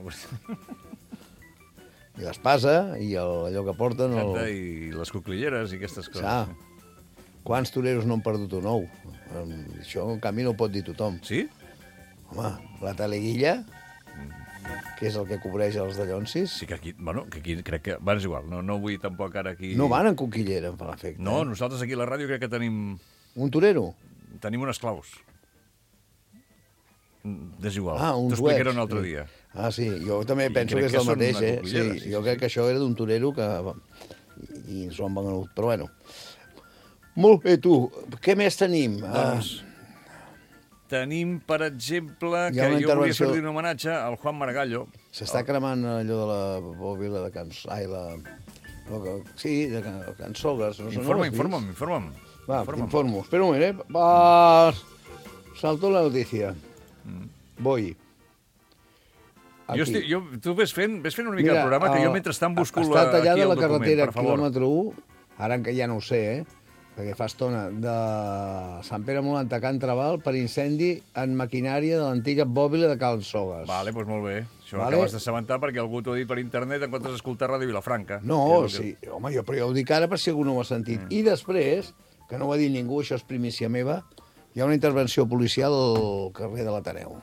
I l'espasa, i allò que porten... I les coclilleres i aquestes coses. Quants toreros no han perdut un ou? Això, en canvi, no ho pot dir tothom. Sí? Home, la taleguilla, que és el que cobreix els dallonsis... Sí, que aquí crec que... És igual, no vull tampoc ara aquí... No van en coquillera, em fa l'efecte. No, nosaltres aquí a la ràdio crec que tenim... Un torero? Tenim unes claus. Desigual. T'ho explicaré un altre dia. Ah, sí, jo també penso crec que és que el són mateix, una eh? cotillera, Sí, jo crec que això era d'un torero que... I ens ho han venut, però bueno. Molt bé, tu. Què més tenim? Doncs tenim, per exemple, Hi ha que una jo volia intervenció- fer-li un homenatge al Juan Margallo. S'està cremant allò de la bòbila de Can... Ai, sí, de Can Sogues. No, Informa'm. Va, t'informo. Espera un moment, eh? Va... Salto la notícia. Voy. Aquí. Tu ves fent una mica el programa, que jo mentrestant busco està aquí tallada el la document, carretera per favor. quilòmetre 1, ara que ja no ho sé, perquè fa estona, de Sant Pere Molant a Can Trabal per incendi en maquinària de l'antiga bòbila de Can Sogues. Vale, doncs molt bé. Això Vale. acabes d'assabentar perquè algú t'ho ha dit per internet en comptes d'escoltar Ràdio Vilafranca. No, Que és el sí, home, però jo ho dic ara per si algú no ho ha sentit. I després, que no ho ha dit ningú, això és primícia meva, hi ha una intervenció policial al carrer de l'Ateneu.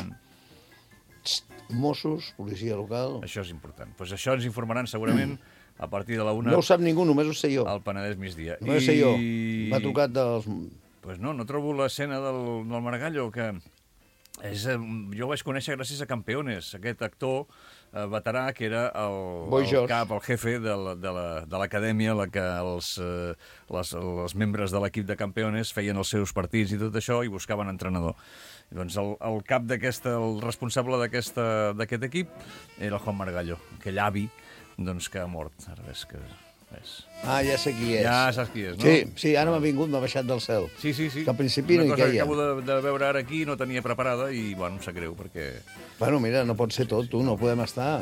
Mossos, policia local... Això és important. Pues això ens informaran segurament a partir de la 1 No ho sap ningú, només ho sé jo. al Penedès migdia. Només ho sé jo. M'ha trucat dels... Pues no trobo l'escena del Margallo, que és, jo ho vaig conèixer gràcies a Campeones, aquest actor veterà que era Boy el George. cap, el jefe de l'acadèmia, la que els membres de l'equip de Campeones feien els seus partits i tot això i buscaven entrenador. I doncs el cap el responsable d'aquest equip era el Juan Margallo, aquell avi doncs, que ha mort. Ara ves que... Ah, ja sé qui és. Ja saps qui és, no? Sí, ara m'ha vingut, m'ha baixat del cel. Sí. Que al principi no hi Una cosa que queia. acabo de veure ara aquí, no tenia preparada i, bueno, em sap greu, perquè... Bueno, mira, no pot ser tot, tu, no podem estar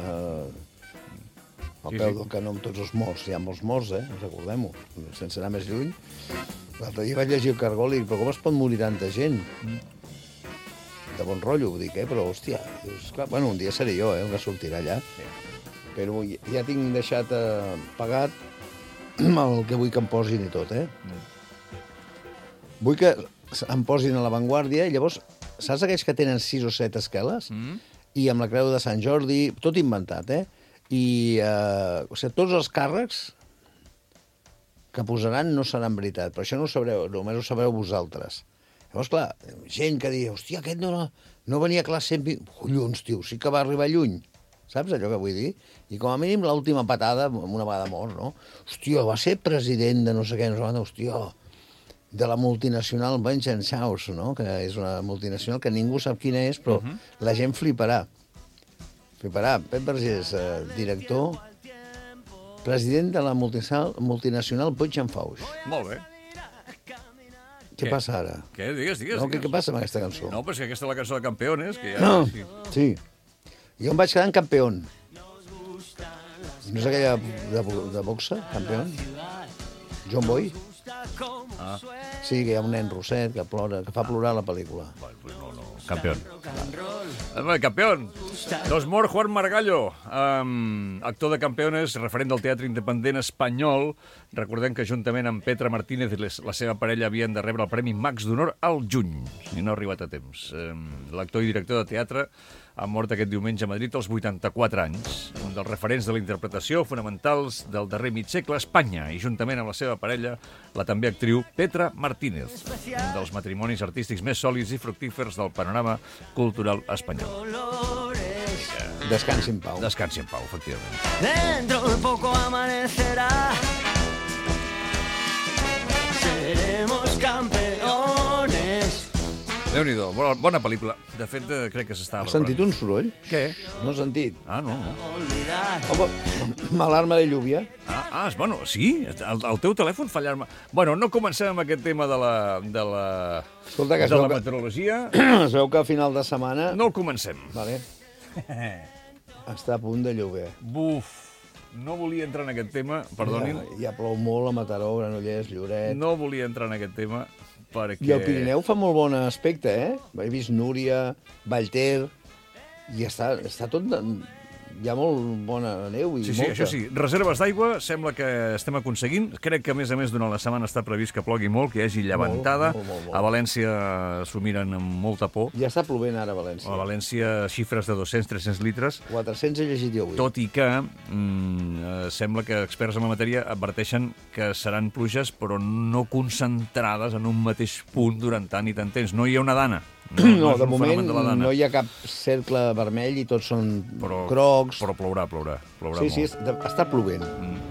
al Sí, peu sí. del canó amb tots els morts. Hi ha molts morts, recordem-ho, sense anar més lluny. L'altre dia vaig llegir el Cargol i dic, però com es pot morir tanta gent? De bon rotllo, ho dic, però, hòstia, dius, clar, bueno, un dia seré jo, el que sortirà allà. Però ja tinc deixat pagat el que vull que em posin i tot, Vull que em posin a l'avantguàrdia i llavors, saps aquells que tenen 6 o 7 esqueles? I amb la creu de Sant Jordi, tot inventat, I, o sigui, tots els càrrecs que posaran no seran veritat, però això no ho sabreu, només ho sabreu vosaltres. Llavors, clar, gent que diu, hòstia, aquest no venia a classe sempre... Collons, tio, sí que va arribar lluny. Saps allò que vull dir? I com a mínim l'última patada, una vegada mort, no? Hòstia, va ser president de no sé què, hòstia, de la multinacional Vengeance House, no? Que és una multinacional que ningú sap quina és, però la gent fliparà. Fliparà. Pep Vergés, director, president de la multinacional Vengeance House. Molt bé. Què passa ara? Què? Digues. No, què passa amb aquesta cançó? No, però és que aquesta és la cançó de Campeones, que ja... No. Sí. Jo em vaig quedar en campeón. No és aquella de boxa, campeón? John Boy? Sí, que hi ha un nen rosset que plora, que fa plorar la pel·lícula. Campeón. Campeón. Doncs mor Juan Margallo, actor de Campeones, referent del teatre independent espanyol. Recordem que juntament amb Petra Martínez i la seva parella havien de rebre el Premi Max d'Honor al juny, i no ha arribat a temps. L'actor i director de teatre ha mort aquest diumenge a Madrid als 84 anys, un dels referents de la interpretació fonamentals del darrer mig segle a Espanya, i juntament amb la seva parella, la també actriu Petra Martínez, un dels matrimonis artístics més sòlids i fructífers del panorama cultural espanyol. Descansi en pau. Descansi en pau, efectivament. Dentro de poco amanecerá. Seremos campeones. Déu-n'hi-do, bona pel·lícula. De fet, crec que s'estava... Has sentit un soroll? Què? No he sentit. Ah, no. Home, m'alarma de lluvia. Bueno, sí? El teu telèfon fa alarma... Bueno, no comencem amb aquest tema de la Escolta, que es de veu la que- meteorologia. Es veu que a final de setmana... No el comencem. Vale. Està a punt de llover. Buf, no volia entrar en aquest tema, perdonin. Ja plou molt a Mataró, Granollers, Lloret... No volia entrar en aquest tema perquè... I el Pirineu fa molt bon aspecte, He vist Núria, Vallter, i està tot... Hi ha molt bona neu i Sí, molta. això sí. Reserves d'aigua sembla que estem aconseguint. Crec que, a més, durant la setmana està previst que plogui molt, que hi hagi llevantada. molt. A València s'ho miren amb molta por. Ja està plovent ara a València. A València, xifres de 200-300 litres. 400 he llegit jo avui. Tot i que sembla que experts en la matèria adverteixen que seran pluges, però no concentrades en un mateix punt durant tant i tant temps. No hi ha una dana. No, és de un moment fenomen de la dana. no hi ha cap cercle vermell i tots són Però- crocs. Però plourà Sí, molt. està plovent.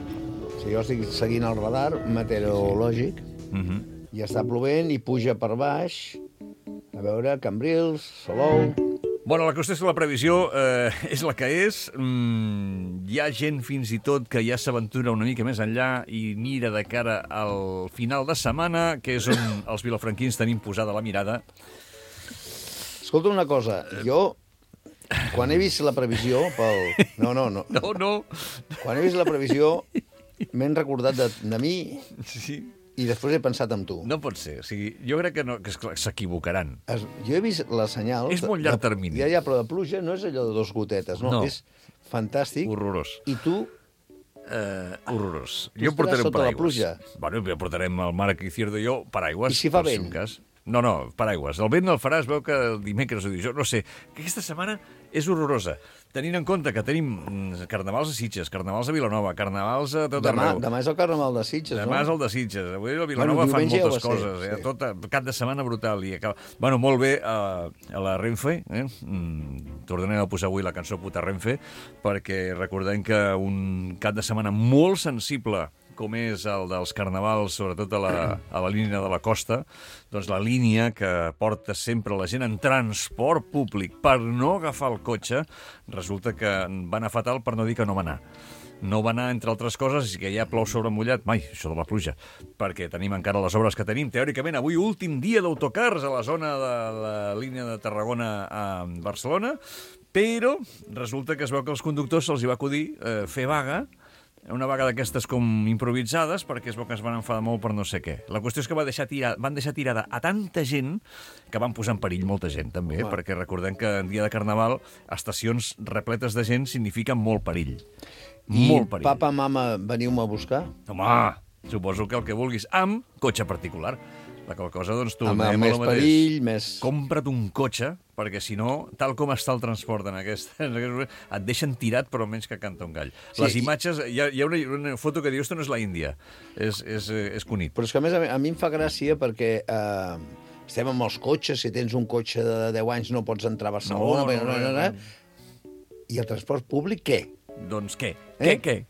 Si jo estic seguint el radar meteorològic i està plovent i puja per baix. A veure, Cambrils, Salou... Bueno, la qüestió és que la previsió és la que és. Hi ha gent fins i tot que ja s'aventura una mica més enllà i mira de cara al final de setmana, que és on els vilafranquins tenim posada la mirada. Escolta una cosa, jo, quan he vist la previsió pel... No. No. Quan he vist la previsió, m'he recordat de mi Sí. i després he pensat en tu. No pot ser. O sigui, jo crec que, no, que esclar, s'equivocaran. Jo he vist les senyals... És molt llarg termini. Ja, però de pluja no és allò de dos gotetes, no. No. És fantàstic. Horrorós. I tu, Horrorós. Tu Jo estaràs portaré un sota la paraigües. pluja. Bueno, ja portarem el Marc Izquierdo i jo paraigües. I si fa per vent? un cas. No, paraigües. El vent el farà, es veu que el dimecres o dijous, no sé, que aquesta setmana és horrorosa. Tenint en compte que tenim carnavals a Sitges, carnavals a Vilanova, carnavals a tot arreu. demà és el Carnaval de Sitges, Demà és no? el de Sitges. Avui a Vilanova fan diumenge ja moltes ho va ser, coses. sí. Tot cap de setmana brutal. I acaba... Bueno, molt bé a la Renfe. Tornarem a posar avui la cançó Puta Renfe, perquè recordem que un cap de setmana molt sensible com és el dels carnavals, sobretot a la línia de la costa, doncs la línia que porta sempre la gent en transport públic per no agafar el cotxe, resulta que va anar fatal, per no dir que no va anar. No va anar, entre altres coses, i que ja plou sobre mullat, mai, això de la pluja, perquè tenim encara les obres que tenim. Teòricament, avui últim dia d'autocars a la zona de la línia de Tarragona a Barcelona, però resulta que es veu que als conductors se'ls hi va acudir fer vaga, una vaga d'aquestes com improvisades, perquè es veu que es van enfadar molt per no sé què. La qüestió és que van deixar tirada a tanta gent que van posar en perill molta gent, també, perquè recordem que en dia de Carnaval estacions repletes de gent signifiquen molt perill. Molt perill. I papa, mama, veniu-me a buscar? Home, suposo que el que vulguis, amb cotxe particular. La qual cosa, doncs, tu... Amb anem a més lo mateix. perill, més... Compra't un cotxe, perquè si no, tal com està el transport en aquest moment, et deixen tirat, però menys que canta un gall. Sí, Les imatges... Hi ha una foto que diu, esto no és la Índia, és Cunit. Però és que, a més, a mi em fa gràcia perquè estem amb els cotxes, si tens un cotxe de 10 anys no pots entrar a Barcelona... No. I el transport públic, què? Doncs què? Eh?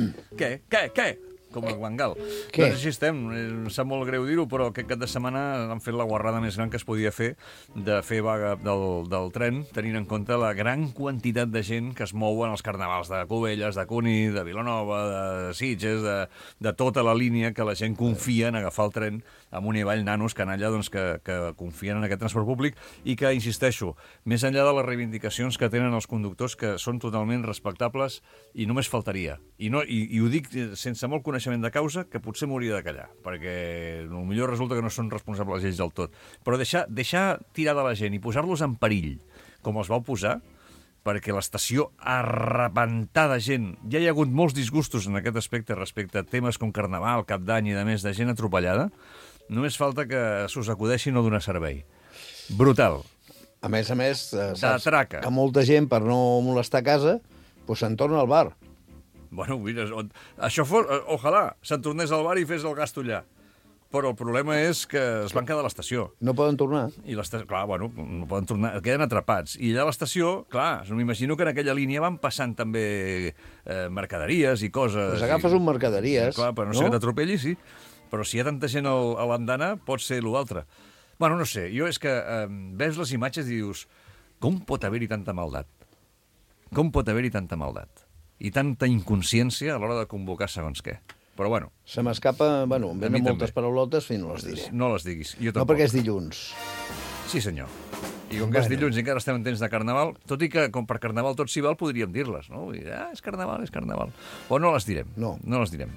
Què? Com el Guangal. Què? Doncs així estem. Em sap molt greu dir-ho, però aquest cap de setmana han fet la guarrada més gran que es podia fer de fer vaga del tren, tenint en compte la gran quantitat de gent que es mou en els carnavals de Cubelles, de Cunit, de Vilanova, de Sitges, de tota la línia que la gent confia en agafar el tren amunt i avall, nanos, canalla, doncs, que confien en aquest transport públic i que, insisteixo, més enllà de les reivindicacions que tenen els conductors, que són totalment respectables i només faltaria. I ho dic sense molt coneixement de causa, que potser m'hauria de callar, perquè potser resulta que no són responsables ells del tot. Però deixar tirada la gent i posar-los en perill, com els vau posar, perquè l'estació arrepentada de gent... Ja hi ha hagut molts disgustos en aquest aspecte respecte a temes com Carnaval, Cap d'Any i de més de gent atropellada. Només falta que s'us acudeixi no donar servei. Brutal. A més, saps D'atraca. que molta gent, per no molestar a casa, doncs se'n torna al bar. Bueno, mira, això fos... Ojalà se'n tornés al bar i fes el gasto allà. Però el problema és que es van quedar a l'estació. No poden tornar. I clar, bueno, no poden tornar, queden atrapats. I allà a l'estació, clar, m'imagino que en aquella línia van passant també mercaderies i coses. Doncs agafes un mercaderies, clar, però no sé que t'atropelli, sí. Però si hi ha tanta gent a l'andana, pot ser l'altre. Bueno, no sé, jo és que veus les imatges i dius, com pot haver-hi tanta maldat? Com pot haver-hi tanta maldat? I tanta inconsciència a l'hora de convocar segons què. Però bueno. Se m'escapa, bueno, em venen moltes paraulotes fins no les diré. No les diguis. Jo no, perquè és dilluns. Sí, senyor. I com que és dilluns i encara estem en temps de Carnaval, tot i que com per Carnaval tot s'hi val, podríem dir-les, no? Vull dir, és Carnaval, és Carnaval. Però no les direm. No les direm.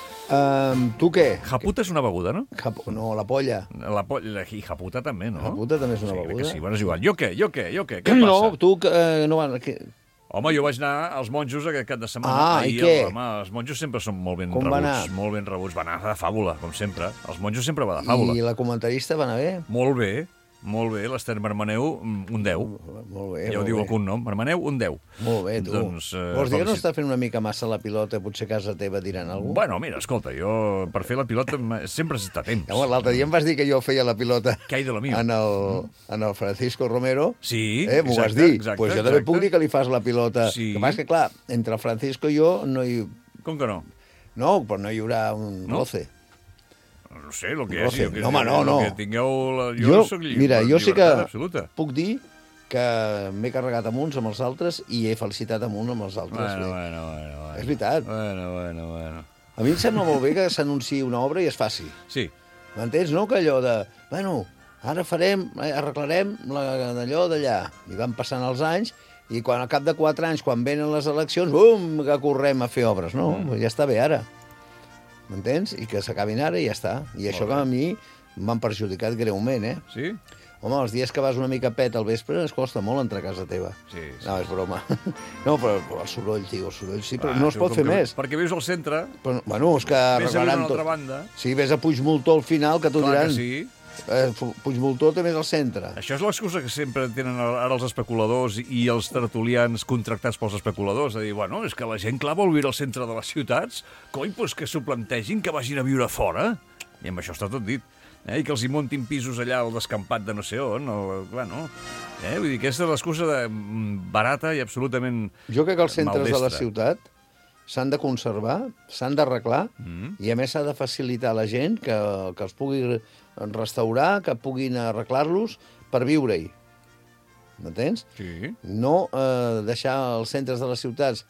Tu què? Japuta és una beguda, no? No, la polla. I japuta també, no? Japuta també és una beguda. Crec que sí, bueno, és igual. Jo què? Què passa? No, tu no van... Home, jo vaig anar als monjos aquest cap de setmana. I què? Home, els monjos sempre són molt ben rebuts. Com va anar? Molt ben rebuts. Va anar de fàbula, com sempre. Els monjos sempre va de fàbula. I la comentarista va anar bé? Molt bé. Molt bé, l'Ester Marmaneu, un 10. Molt bé. Ja ho diu el cognom, Marmaneu, un 10. Molt bé, tu. Doncs, Vols dir que no està fent una mica massa la pilota, potser a casa teva diran alguna cosa? Bueno, mira, escolta, jo per fer la pilota sempre s'està a temps. Llavors, l'altre dia em vas dir que jo feia la pilota Què hi de la meva? en el Francisco Romero. Sí, M'ho vas exacte, dir. exacte, Pues jo també exacte. puc dir que li fas la pilota. Sí. El que passa és que, clar, entre el Francisco i jo no hi... Com que no? No, però no hi haurà un No? roce. No sé, el que No és. sé. No, home, no. Que tingueu... Jo soc mira, jo sí que absoluta. puc dir que m'he carregat amb uns amb els altres i he felicitat amb un amb els altres. Bueno. És veritat. Bueno. A mi em sembla molt bé que s'anunciï una obra i es faci. Sí. M'entens? No que allò de... Bueno, ara arreglarem d'allò d'allà. I van passant els anys i quan al cap de 4 anys, quan venen les eleccions, bum, que correm a fer obres. No, ja està bé ara. M'entens? I que s'acabin ara i ja està. I això que a mi m'han perjudicat greument, eh? Sí? Home, els dies que vas una mica pet al vespre es costa molt entrar a casa teva. Sí. No, és broma. No, però el soroll, tio, el soroll sí, però no es pot fer més. Perquè vius al centre, Però, bueno, és que vés a viure a arreglaran una altra tot. banda. Sí, ves a Puigmoltó al final, que t'ho Clar diran. que sí. Puigmoltó també és al centre. Això és l'excusa que sempre tenen ara els especuladors i els tertulians contractats pels especuladors, de dir, bueno, és que la gent, clar, vol viure al centre de les ciutats, cony, doncs que s'ho plantegin, que vagin a viure fora. I amb això està tot dit. I que els hi montin pisos allà al descampat de no sé on, clar, no. Vull dir, aquesta és l'excusa barata i absolutament Jo crec que els centres de la maldestra. ciutat s'han de conservar, s'han d'arreglar, i a més s'ha de facilitar a la gent que els pugui restaurar, que puguin arreglar-los per viure-hi. M'entens? Sí. No deixar els centres de les ciutats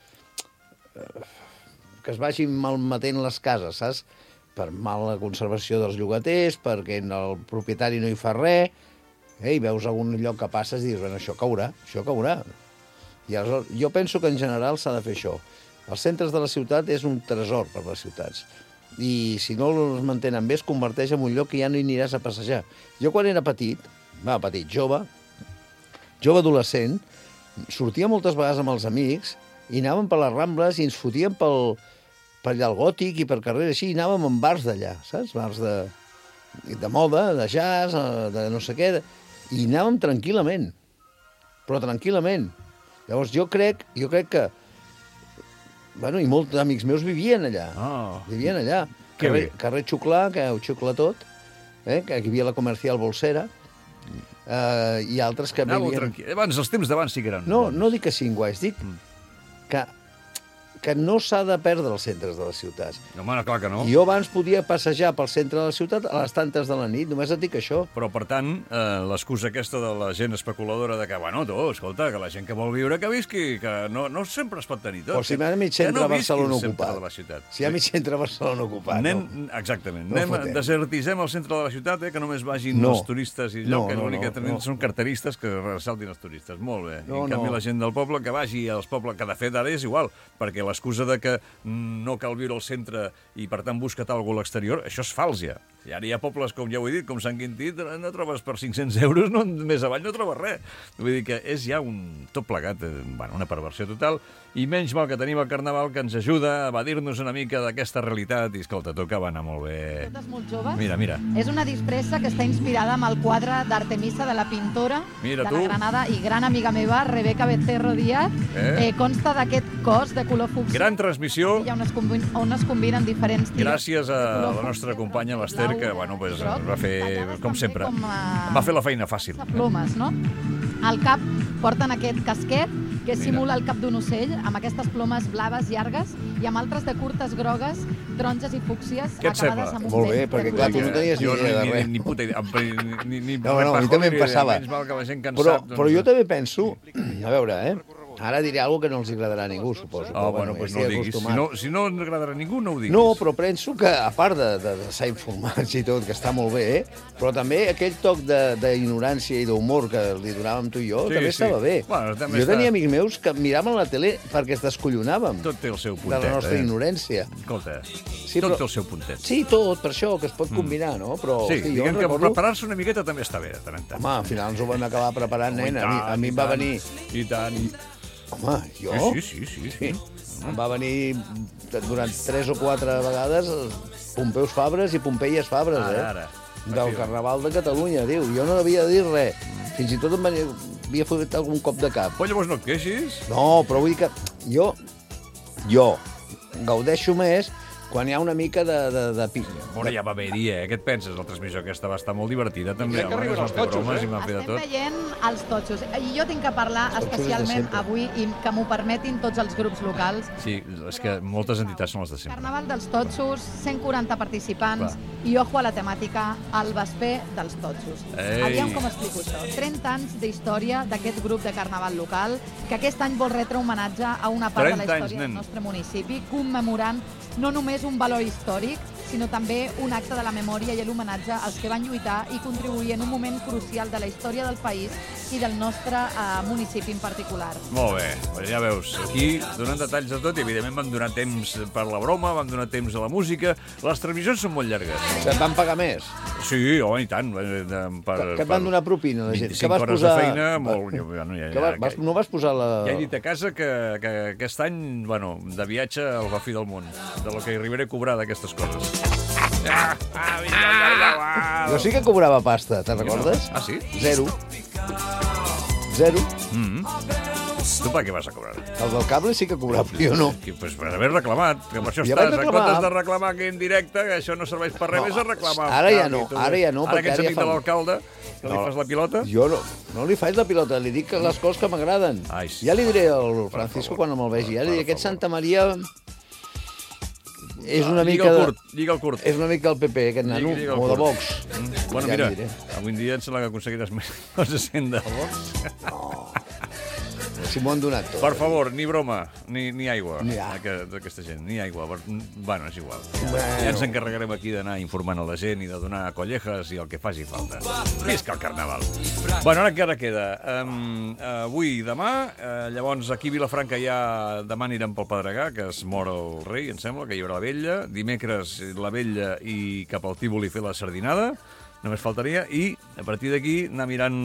que es vagin malmetent les cases, saps? Per mala conservació dels llogaters, perquè el propietari no hi fa res, i veus algun lloc que passes i dius, bueno, això caurà. I aleshores, jo penso que en general s'ha de fer això. Els centres de la ciutat és un tresor per les ciutats. I si no els mantenen bé, es converteix en un lloc que ja no hi aniràs a passejar. Jo quan era jove adolescent, sortia moltes vegades amb els amics i anàvem per les Rambles i ens fotíem per allà al Gòtic i per carrera així, i anàvem en bars d'allà, saps? Bars de moda, de jazz, de no sé què, i anàvem tranquil·lament, però tranquil·lament. Llavors jo crec que... Bueno, i molts amics meus vivien allà. Vivien allà. Que bé. Carrer Xuclà, que ho xucla tot, que hi havia la Comercial Bolsera, i altres que Anàveu vivien... tranquil. Abans, els temps d'abans sí que eren... No dic que siguin guais, dic que no s'ha de perdre els centres de les ciutats. No, home, clar que no. Jo abans podia passejar pel centre de la ciutat a les tantes de la nit, només et dic això. Però, per tant, l'excusa aquesta de la gent especuladora de que, bueno, tu, escolta, que la gent que vol viure que visqui, que no sempre es pot tenir tot. Però si hi ha mig centre a Barcelona ocupat. De la ciutat. Si hi ha mig centre a Barcelona ocupat, Exactament. fotem. Desertisem el centre de la ciutat, que només vagin els turistes i allò, que l'únic que tenen són carteristes que ressaltin els turistes. Molt bé. I en canvi la gent del poble que vagi als pobles, que de fet ara és igual, perquè l'excusa de que no cal viure al centre i, per tant, busca't alguna cosa a l'exterior, això és fals, ja. I ara hi ha pobles, com ja ho he dit, com Sant Quintí, no trobes per 500 euros, més avall no trobes res. Vull dir que és ja tot plegat, una perversió total, i menys mal que tenim el Carnaval, que ens ajuda a evadir-nos una mica d'aquesta realitat, i escolta, tot que va anar molt bé. Totes molt joves. Mira. És una disfressa que està inspirada amb el quadre d'Artemisa de la pintora de la Granada i gran amiga meva, Rebeca Becerro Díaz. Consta d'aquest cos de color fúcsia. Gran transmissió. On es combinen diferents tirs. Gràcies a la nostra companya, l'Ester, que va fer, com sempre, va fer la feina fàcil. Plomes, no? Al cap porten aquest casquet que simula el cap d'un ocell, amb aquestes plomes blaves llargues i amb altres de curtes grogues, taronges i fúcsies acabades amb un molt bé, perquè clar, tu no tenies ni idea de res. Ni puta idea. No, a mi també em passava. Però jo també penso, a veure, ara diré alguna que no els agradarà a ningú, suposo. Bueno, doncs no ho diguis. Si no agradarà a ningú, no ho diguis. No, però penso que, a part de ser informats i tot, que està molt bé, però també aquell toc d'ignorància i d'humor que li donàvem tu i jo, també estava bé. Jo tenia amics meus que miraven la tele perquè es descollonàvem. Tot té el seu puntet. De la nostra ignorància. Escolta, tot té el seu puntet. Sí, tot, per això, que es pot combinar, no? Sí, diguem que preparar-se una miqueta també està bé, de tant en tant. Home, al final ens ho van acabar preparant, nen. A mi em va venir... I tant. Home, jo? Sí. Em va venir durant 3 o 4 vegades Pompeus Fabres i Pompeies Fabres, Ara. del Carnaval de Catalunya, diu. Jo no havia de dir res. Fins i tot havia fet algun cop de cap. Però llavors no et queixis? No, però vull dir que jo gaudeixo més quan hi ha una mica de pinya. Bueno, ja va haver-hi, Què et penses? La transmissió aquesta va estar molt divertida, també. Crec que arriben els totxos, I m'han fet de Estem tot. veient els totxos. I jo tinc que parlar totxos de especialment sempre. avui i que m'ho permetin tots els grups locals. Sí, és que moltes entitats són les de sempre. Carnaval dels totxos, 140 participants i ojo a la temàtica, el vesper dels totxos. Ei. Aviam com explico això. 30 anys d'història d'aquest grup de carnaval local que aquest any vol retre homenatge a una part de la 30 anys, història del nen. nostre municipi, commemorant no només un valor històric, sinó també un acte de la memòria i l'homenatge als que van lluitar i contribuir en un moment crucial de la història del país i del nostre municipi en particular. Molt bé, pues ja veus, aquí donant detalls de tot i evidentment vam donar temps per la broma, vam donar temps a la música. Les transmissions són molt llargues. Et van pagar més? Sí, home, i tant. Que et van donar propina, la gent. 25 hores de feina, molt... Bueno, No vas posar la... Ja he dit a casa que aquest any, bueno, de viatge al fi del món, de lo que hi arribaré a cobrar d'aquestes coses. Jo sí que cobrava pasta, te'n recordes? Ah, sí? Zero. Tu per què vas a cobrar? El del cable sí que cobrava, jo no. Pues per haver reclamat, que per això Ja estàs. vaig En reclamar. comptes de reclamar aquí en directe, que això no serveix per res, vés a reclamar. Ara ja no, ara ja no, Ara que perquè ets ara ja amic de fa- l'alcalde, que li fas la pilota... Jo no li faig la pilota, li dic les coses que m'agraden. Ai, sí. Ja li diré al Francisco quan me'l vegi. Ja li diré, aquest Santa Maria és una mica Lliga el curt. és una mica el PP, aquest nano, Lliga el o de curt. Vox. Bueno, Ja mira, li diré. avui en dia em sembla que aconseguiràs més coses sent de Vox. Si m'ho han donat tot. Per favor, ni broma, ni aigua. Ni a. D'aquesta gent, ni aigua. Bueno, és igual. Bueno. Ja ens encarregarem aquí d'anar informant a la gent i de donar collejas i el que faci falta. Visca el Carnaval. Bueno, ara encara queda. Avui i demà, llavors aquí a Vilafranca ja demà anirem pel Pedregà, que es mor el rei, em sembla, que hi haurà la vetlla. Dimecres la vetlla i cap al Tívoli fer la sardinada. Només faltaria. I a partir d'aquí anar mirant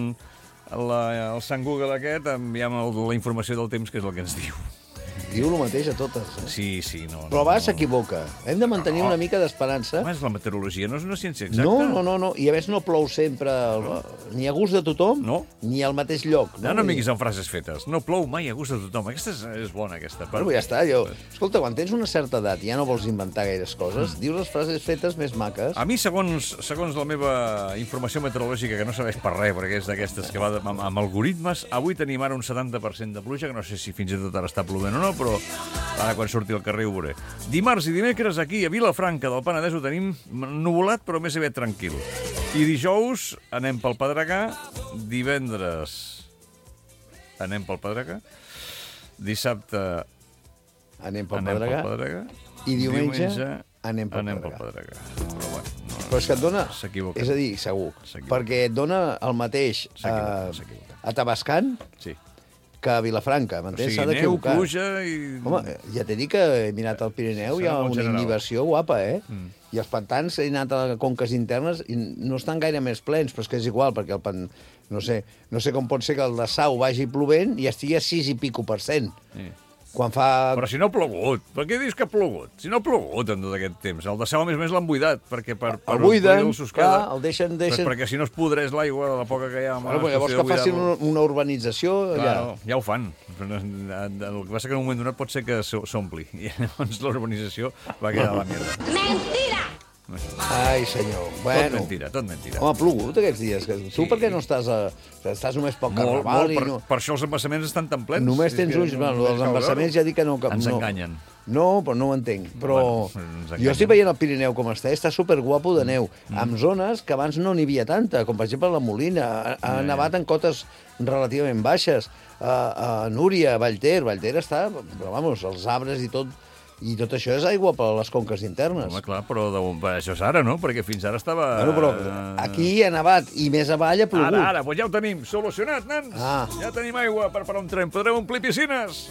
el Sant Google aquest, enviem la informació del temps, que és el que ens diu. Diu el mateix a totes. Sí, no. Però va, s'equivoca. Hem de mantenir una mica d'esperança. Home, la meteorologia no és una ciència exacta. No. I a més no plou sempre ni a gust de tothom, No. ni al mateix lloc. No m'amiguis amb frases fetes. No plou mai a gust de tothom. Aquesta és bona, aquesta. Bueno, ja està. Escolta, quan tens una certa edat i ja no vols inventar gaires coses, dius les frases fetes més maques. A mi, segons la meva informació meteorològica, que no serveix per res, perquè és d'aquestes que va amb algoritmes, avui tenim ara un 70% de pluja, que no sé si fins i tot ara està plovent o no, però ara quan surti al carrer ho veuré. Dimarts i dimecres aquí a Vilafranca del Penedès ho tenim nuvolat però més aviat tranquil. I dijous anem pel Pedregà, divendres anem pel Pedregà, dissabte Anem pel anem pel Pedregà. Pedregà I diumenge anem pel Pedregà. Però bueno, Però és que et dona... S'equivoca. És a dir, segur. S'equivoca. Perquè et dona el mateix S'equivoca. a Tabascan sí. que a Vilafranca, O m'entens? sigui, S'ha neu, d'equivocar. pluja i... Home, ja t'he dit que he mirat el Pirineu, hi ha Serà molt una general. inhibició guapa, I els pantans, he anat a conques internes i no estan gaire més plens, però és que és igual, perquè no sé com pot ser que el de Sau vagi plovent i estigui a 6 i pico %. Sí. Quan fa... Però si no ha plogut. Per què dius que ha plogut? Si no ha plogut en tot aquest temps. El de Sau, a més, l'han buidat, perquè El buiden, el Susqueda, clar, el deixen... perquè si no es podreix l'aigua de la poca que hi ha... Bueno, però llavors que facin una urbanització... Claro, ja ho fan. El que passa que en un moment donat pot ser que s'ompli. I llavors la urbanització va quedar a la mierda. ¡Mentira! Ai, senyor. Bueno. Tot mentira. Home, ha plogut aquests dies. Tu per què no estàs estàs només pel carnaval? Molt, per això els embassaments estan tan plens. Només tens ulls. Bueno, els embassaments ja dic que no... Ens enganyen. No, però no ho entenc. Però Ens jo estic veient el Pirineu com està superguapo de neu, amb zones que abans no n'hi havia tanta, com per exemple la Molina. Ha nevat en cotes relativament baixes. A Núria, Vallter està... Però, vamos, els arbres i tot això és aigua per a les conques internes. Home, clar, però això és ara, no? Perquè fins ara estava... Bueno, però aquí ha nevat i més avall ha plogut. Ara, doncs ja ho tenim solucionat, nens. Ja tenim aigua per parar un tren. Podrem omplir piscines.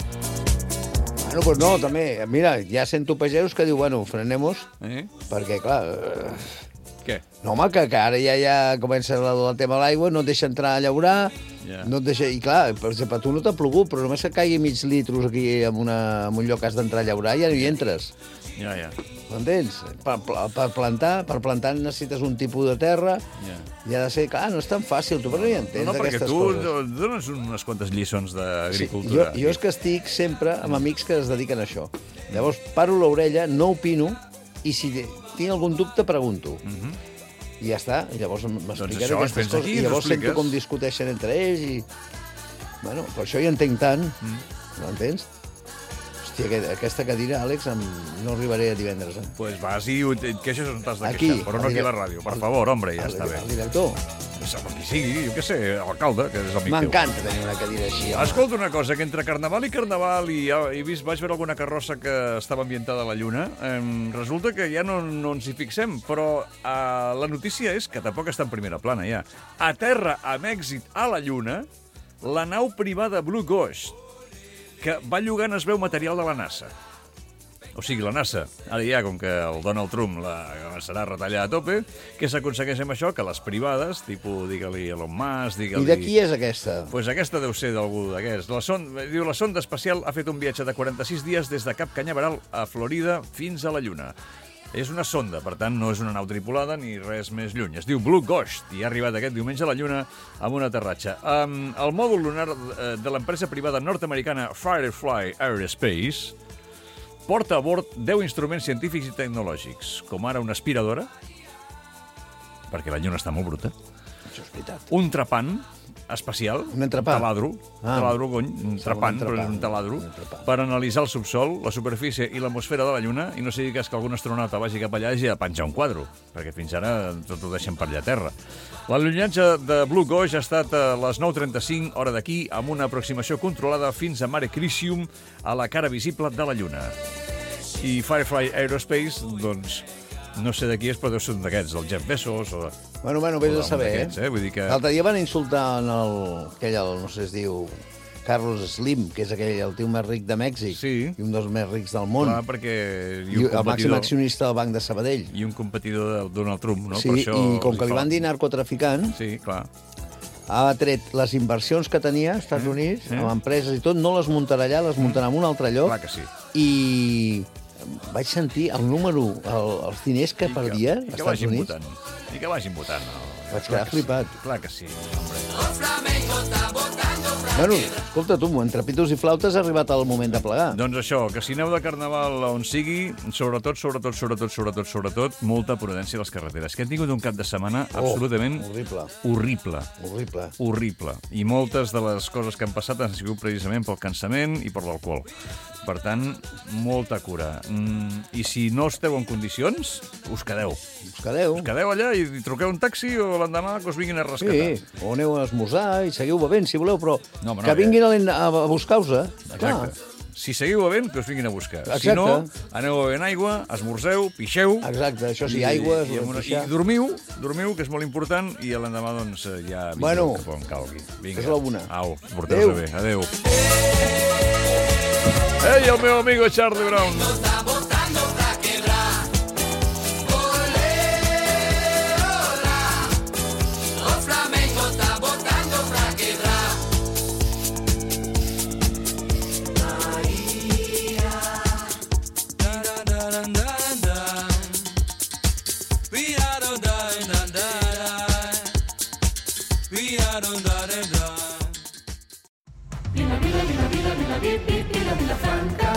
Bueno, doncs no, també. Mira, ja sento pagesos que diu, bueno, frenem-nos, perquè, clar... Què? No, home, que ara ja comença el tema de l'aigua, no et deixa entrar a llaurar, Ja. No et deixa... I clar, per exemple, tu no t'ha plogut, però només que caigui mig litros aquí en un lloc que has d'entrar a llaurar, ja no hi entres. Ja. M'entens? Per plantar necessites un tipus de terra, i ha de ser... Clar, no és tan fàcil, tu per no hi entens perquè aquestes tu coses. dones unes quantes lliçons d'agricultura. Jo és que estic sempre amb amics que es dediquen a això. Llavors, paro l'orella, no opino, i si tinc algun dubte, pregunto. I ja està, i llavors m'expliquen aquestes coses, i llavors sento com discuteixen entre ells, i... Bueno, per això hi entenc tant, m'entens? Hòstia, aquesta cadira, Àlex, no arribaré a divendres, eh? Pues vas i et queixes on t'has de queixar, però no aquí a la ràdio. Per favor, hombre, ja està bé. El director. Qui sigui, jo què sé, l'alcalde, que és amic teu. M'encanta tenir una cadira així. Escolta una cosa, que entre carnaval i carnaval vaig veure alguna carrossa que estava ambientada a la Lluna, resulta que ja no ens hi fixem, però la notícia és que tampoc està en primera plana, ja. Aterra amb èxit a la Lluna la nau privada Blue Ghost, que va llogant, es veu, material de la NASA. O sigui, la NASA, ara ja, com que el Donald Trump la començarà a retallar a tope, què s'aconsegueix amb això? Que les privades, tipus, digue-li Elon Musk, digue-li... I de qui és aquesta? Pues aquesta deu ser d'algú d'aquests. Diu, la sonda espacial ha fet un viatge de 46 dies des de Cap Canaveral a Florida fins a la Lluna. És una sonda, per tant, no és una nau tripulada ni res més lluny. Es diu Blue Ghost i ha arribat aquest diumenge a la Lluna amb un aterratge. El mòdul lunar de l'empresa privada nord-americana Firefly Aerospace porta a bord 10 instruments científics i tecnològics, com ara una aspiradora, perquè la Lluna està molt bruta, Això és veritat. un trepant espacial, Un entrepà. taladro, un trepant, però és un taladro, per analitzar el subsol, la superfície i l'atmosfera de la Lluna, i no sigui cas que algun astronauta vagi cap allà i hagi de penjar un quadre, perquè fins ara tot ho deixen per allà a terra. L'allunyatge de Blue Ghost ha estat a les 9:35, hora d'aquí, amb una aproximació controlada fins a Mare Crisium, a la cara visible de la Lluna. I Firefly Aerospace, doncs, no sé de qui és, però deu ser un d'aquests, del Jeff Bezos o... Bueno, vés a saber, Vull dir que... L'altre dia van insultar aquell, no sé, es diu Carlos Slim, que és el tio més ric de Mèxic, Sí. i un dels més rics del món. Clar, perquè... I el màxim accionista del Banc de Sabadell. I un competidor de Donald Trump, no? Sí, Per això i com que li van dir narcotraficant, Sí, clar. ha tret les inversions que tenia als Estats Units, amb empreses i tot, no les muntarà allà, les muntarà en un altre lloc. Clar que sí. I vaig sentir el número, els diners que perdia als Estats Units. I que vagin votant. Vaig quedar flipat. Clar que sí. Bueno, escolta tu, entre pitos i flautes ha arribat el moment de plegar. Doncs això, que si aneu de carnaval on sigui, sobretot, molta prudència a les carreteres. Que hem tingut un cap de setmana absolutament horrible. I moltes de les coses que han passat han sigut precisament pel cansament i per l'alcohol. Per tant, molta cura. I si no esteu en condicions, us quedeu. Us quedeu. Us quedeu allà i truqueu un taxi o l'endemà que us vinguin a rescatar. Sí, o aneu a esmorzar i seguiu bevent, si voleu, però No, home, no, que vinguin a buscar-vos, eh? Exacte. Si seguiu bevent, que us vinguin a buscar. Exacte. Si no, aneu bevent aigua, esmorzeu, pixeu... Exacte, això sí, aigua... I dormiu, que és molt important, i l'endemà, doncs, ja Bueno, cap on calgui. Vinga. és la una. Au, porteu-vos bé. Adéu. Ei, el meu amigo Charlie Brown. Vila, vila, vila, vila, vila, vila, vila, vila, vila, Franca.